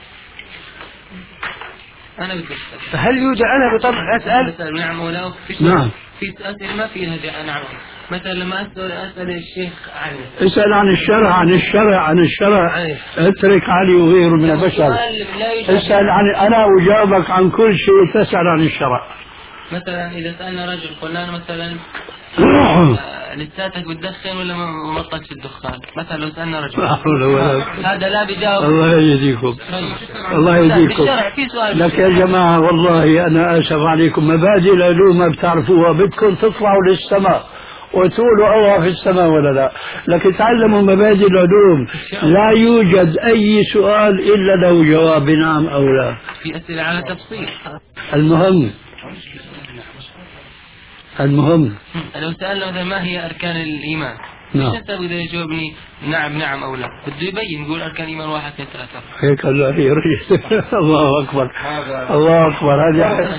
Speaker 5: أنا بدي
Speaker 1: فهل يوجد أنا بطبع أسأل؟
Speaker 5: أسأل نعم أو لا.
Speaker 3: نعم.
Speaker 5: في أسئلة ما فيها نعم. مثلا لما أسأل أسأل الشيخ عن
Speaker 3: اسأل عن الشرع عن الشرع عن الشرع. اترك علي وغيره من البشر. اسأل عن أنا أجاوبك عن كل شيء تسأل عن الشرع.
Speaker 5: مثلا إذا سألنا رجل قلنا له مثلا لساتك بتدخن ولا ما مطلقش الدخان؟ مثلا لو سألنا رجل هذا لا بيجاوب.
Speaker 3: الله يهديكم. الله يهديكم. لك يا جماعة والله أنا آسف عليكم، مبادئ العلوم ما بتعرفوها، بدكم تطلعوا للسماء وتقولوا الله في السماء ولا لا. لكن تعلموا مبادئ العلوم، لا يوجد أي سؤال إلا له جواب نعم أو لا.
Speaker 5: في أسئلة على تفصيل.
Speaker 3: المهم المهم
Speaker 5: لو سألنا مثلا ما هي أركان الإيمان؟
Speaker 3: نعم.
Speaker 5: مش إذا يجاوبني نعم نعم أو لا، بده يبين يقول أركان الإيمان واحد اثنين ثلاثة.
Speaker 3: هيك الله يرجع. الله أكبر الله أكبر. هذه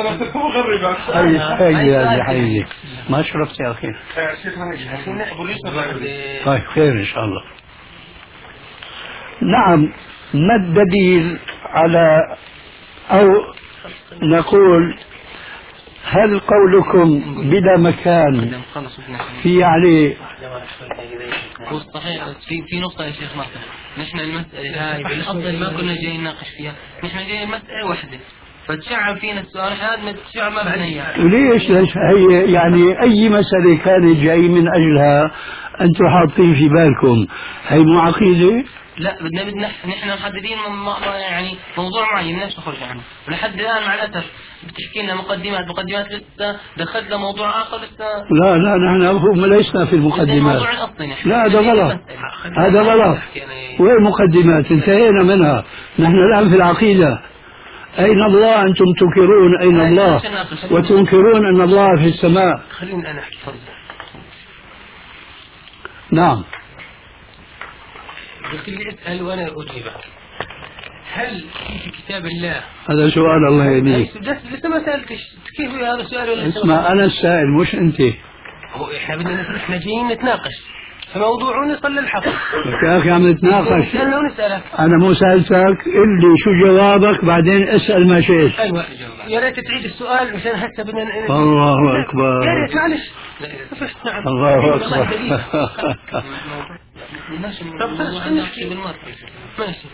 Speaker 3: هذه هذه حقيقي. ما شرفت يا أخي. طيب خير إن شاء الله. نعم. ما الدليل على أو نقول هل قولكم بلا مكان في عليه؟
Speaker 5: هو صحيح. في في نقطة يا شيخ ناصر، نحن المسألة هاي بالأصل ما كنا جايين نناقش فيها، نحن جايين مسألة واحدة فتشعب فينا السؤال هذا ما تشعب ما بعدين يعني.
Speaker 3: ليش ليش هي يعني أي مسألة كانت جاي من أجلها أنتم حاطين في بالكم هي مو عقيدة؟
Speaker 5: لا بدنا بدنا نحن محددين يعني موضوع معين بدناش نخرج عنه، ولحد الان مع الاسف بتحكي لنا مقدمات مقدمات لسه دخلنا موضوع اخر لسه.
Speaker 3: لا لا نحن هم لسنا في المقدمات. لا هذا غلط، هذا غلط. وين مقدمات؟ انتهينا منها. نحن الان في العقيده. أين الله؟ أنتم تنكرون أين الله وتنكرون أن الله في السماء.
Speaker 1: خليني أنا أحكي.
Speaker 3: نعم.
Speaker 1: قلت لي اسأل وأنا أجيبك. هل في كتاب الله؟
Speaker 3: هذا سؤال الله يهديك.
Speaker 1: لسه ما سألتش كيف هذا السؤال ولا
Speaker 3: اسمع أنا السائل مش أنت.
Speaker 1: هو إحنا بدنا إحنا جايين نتناقش فموضوع نصل للحق.
Speaker 3: يا أخي عم نتناقش.
Speaker 1: أنا ونسألك.
Speaker 3: أنا مو سألتك اللي شو جوابك بعدين اسأل ما شئت.
Speaker 1: أيوة يا ريت تعيد السؤال مشان هسه بدنا.
Speaker 3: الله أكبر.
Speaker 1: يا ريت معلش.
Speaker 3: الله أكبر.
Speaker 1: طب خلاص نحكي بالمرة. ماشي.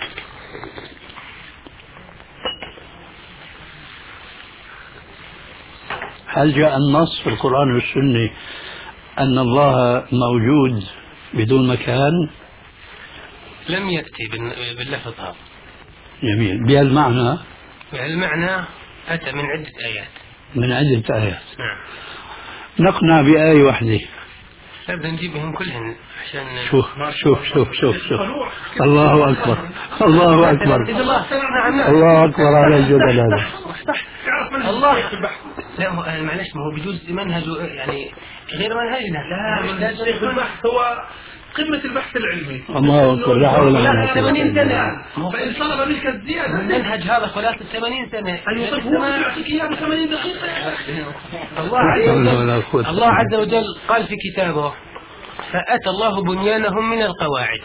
Speaker 3: هل جاء النص في القرآن والسنة أن الله موجود بدون مكان؟
Speaker 1: لم يأتي باللفظ هذا.
Speaker 3: جميل. بهالمعنى؟
Speaker 1: بهالمعنى أتى من عدة آيات.
Speaker 3: من عدة آيات.
Speaker 1: نعم.
Speaker 3: نقنع بآية واحدة.
Speaker 1: بدنا نجيبهم كلهن عشان
Speaker 3: شوف شوف شوف شوف شوف الله أكبر الله أكبر الله أكبر على الجبل هذا.
Speaker 1: الله لا هو معلش ما هو بجوز منهجه يعني غير منهجنا.
Speaker 6: لا الشيخ البحث هو قمة البحث العلمي.
Speaker 3: الله أكبر. لا حول ولا قوة.
Speaker 6: ثمانين سنة. فإن طلب منك الزيادة.
Speaker 1: المنهج هذا خلاص ثمانين سنة.
Speaker 6: أيوة طيب هو يعطيك إياه بثمانين دقيقة.
Speaker 1: الله عز وجل الله عز وجل قال في كتابه فأتى الله بنيانهم من القواعد.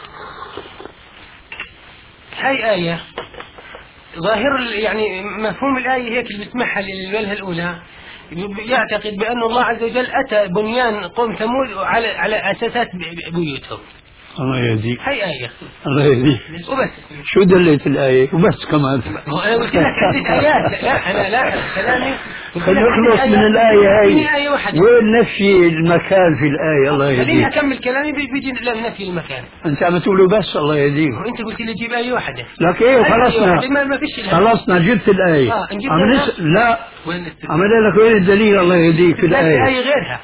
Speaker 1: هاي آية ظاهر يعني مفهوم الآية هيك اللي بسمعها للوجهة الأولى يعتقد بأن الله عز وجل أتى بنيان قوم ثمود على على أساسات بيوتهم.
Speaker 3: الله يهديك.
Speaker 1: هاي آية.
Speaker 3: الله يهديك.
Speaker 1: وبس.
Speaker 3: شو دلت الآية؟ وبس كمان.
Speaker 1: أنا قلت لك عدة آيات. لا أنا لا كلامي.
Speaker 3: خلينا نخلص من الآية هاي. وين نفي المكان في الآية؟ الله يهديك.
Speaker 1: خليني أكمل كلامي بيجي لا نفي المكان.
Speaker 3: أنت عم تقوله بس الله يهديك.
Speaker 1: وأنت قلت لي جيب آية واحدة.
Speaker 3: لك إيه خلصنا. خلصنا جبت الآية.
Speaker 1: آه
Speaker 3: عم نس... لا. عمل لك وين الدليل الله يهديك في الآية؟
Speaker 1: لا آية غيرها.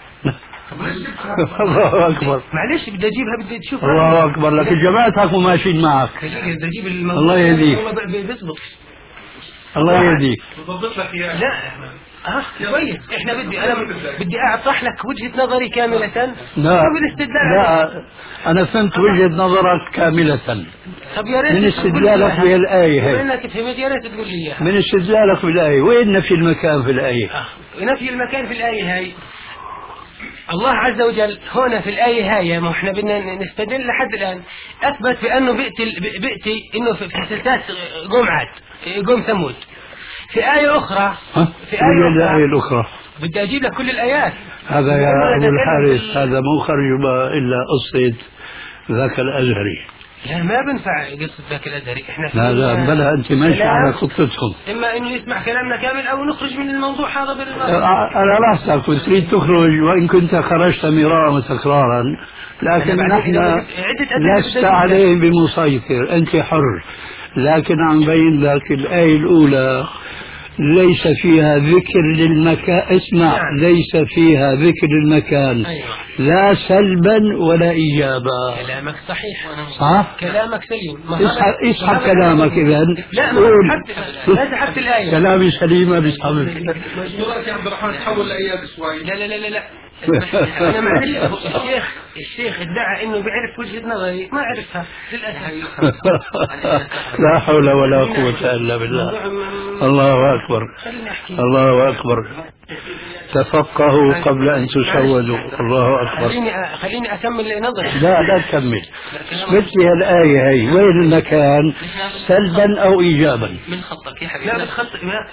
Speaker 3: الله أكبر.
Speaker 1: معلش بدي أجيبها بدي تشوف.
Speaker 3: الله أكبر. لكن جماعتك وماشيين معك.
Speaker 1: بدي أجيب
Speaker 3: الله يهديك.
Speaker 1: بيضبط.
Speaker 3: الله يهديك.
Speaker 6: بضبط لك إياه.
Speaker 1: لا اه كويس. احنا بدي انا بدي اطرح لك وجهة نظري كاملة.
Speaker 3: لا لا انا فهمت وجهة نظرك كاملة.
Speaker 1: طب يا ريت
Speaker 3: من استدلالك بالآية هي.
Speaker 1: انك فهمت يا ريت تقول لي اياها.
Speaker 3: من استدلالك بالآية وين نفي المكان في الآية؟
Speaker 1: آه. نفي المكان في الآية هاي الله عز وجل هنا في الآية هاي ما احنا بدنا نستدل لحد الآن أثبت بأنه بيأتي بيأتي إنه في سلسلة قوم عاد قوم ثمود. في آية أخرى
Speaker 3: في آية الآية الأخرى
Speaker 1: بدي أجيب لك كل الآيات.
Speaker 3: هذا يا أبو الحارث هذا مو خرج إلا قصة ذاك الأزهري.
Speaker 1: لا ما بنفع قصة ذاك الأزهري. احنا
Speaker 3: لا لا بلا أنت ماشي على خطتهم.
Speaker 1: إما إنه يسمع كلامنا كامل أو نخرج من الموضوع هذا بالمرة.
Speaker 3: أنا لاحظتك وتريد تخرج وإن كنت خرجت مرارا وتكرارا لكن نحن لست عليه بمسيطر أنت حر. لكن عم بين لك الآية الأولى ليس فيها ذكر للمكان. اسمع نعم. ليس فيها ذكر للمكان. أيوة. لا سلبا ولا إيجابا.
Speaker 1: كلامك صحيح.
Speaker 3: صح؟
Speaker 1: كلامك سليم.
Speaker 3: اسحب, اسحب كلامك إذا.
Speaker 1: لا ما سحبت الآية.
Speaker 3: كلامي سليمة بسحبك.
Speaker 6: مجبورك يا عبد الرحمن تحول الآيات شوي.
Speaker 1: لا لا لا لا لا أنا معلش الشيخ الشيخ ادعى إنه بيعرف وجهة نظري ما عرفها للأسف.
Speaker 3: لا حول ولا قوة إلا بالله. الله أكبر الله أكبر. تفقهوا قبل أن تسودوا. الله أكبر.
Speaker 1: خليني خليني أكمل نظري.
Speaker 3: لا لا تكمل. مثل الآية هي وين المكان سلبا أو إيجابا.
Speaker 5: من خطك يا حبيبي.
Speaker 1: لا بالخط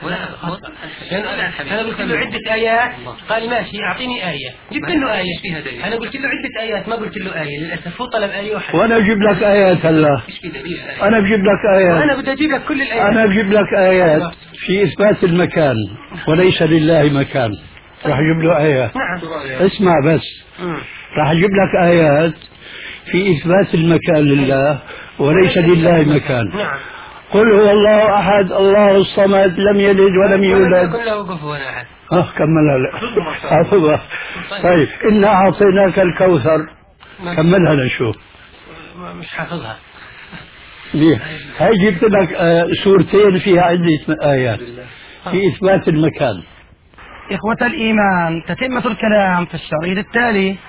Speaker 1: أنا قلت له عدة آيات قال ماشي أعطيني آية جبت له آية فيها دليل. أنا قلت له عدة آيات ما قلت له آية للأسف هو طلب آية واحدة.
Speaker 3: وأنا أجيب لك آيات هلا. أنا بجيب لك آيات.
Speaker 1: أنا بدي أجيب لك كل الآيات.
Speaker 3: أنا بجيب لك آيات في إثبات المكان وليس لله مكان. راح أجيب له آيات.
Speaker 1: نعم.
Speaker 3: اسمع بس. راح أجيب لك آيات في إثبات المكان لله وليس لله مكان.
Speaker 1: نعم.
Speaker 3: قل هو الله أحد الله الصمد لم يلد ولم يولد.
Speaker 1: كله كفوا أحد.
Speaker 3: اه كملها لك. حافظها. طيب إنا أعطيناك الكوثر. كملها لنشوف.
Speaker 1: مش حافظها.
Speaker 3: هاي جبت لك آه سورتين فيها عدة آيات في إثبات المكان.
Speaker 2: إخوة الإيمان، تتمة الكلام في الشريط التالي.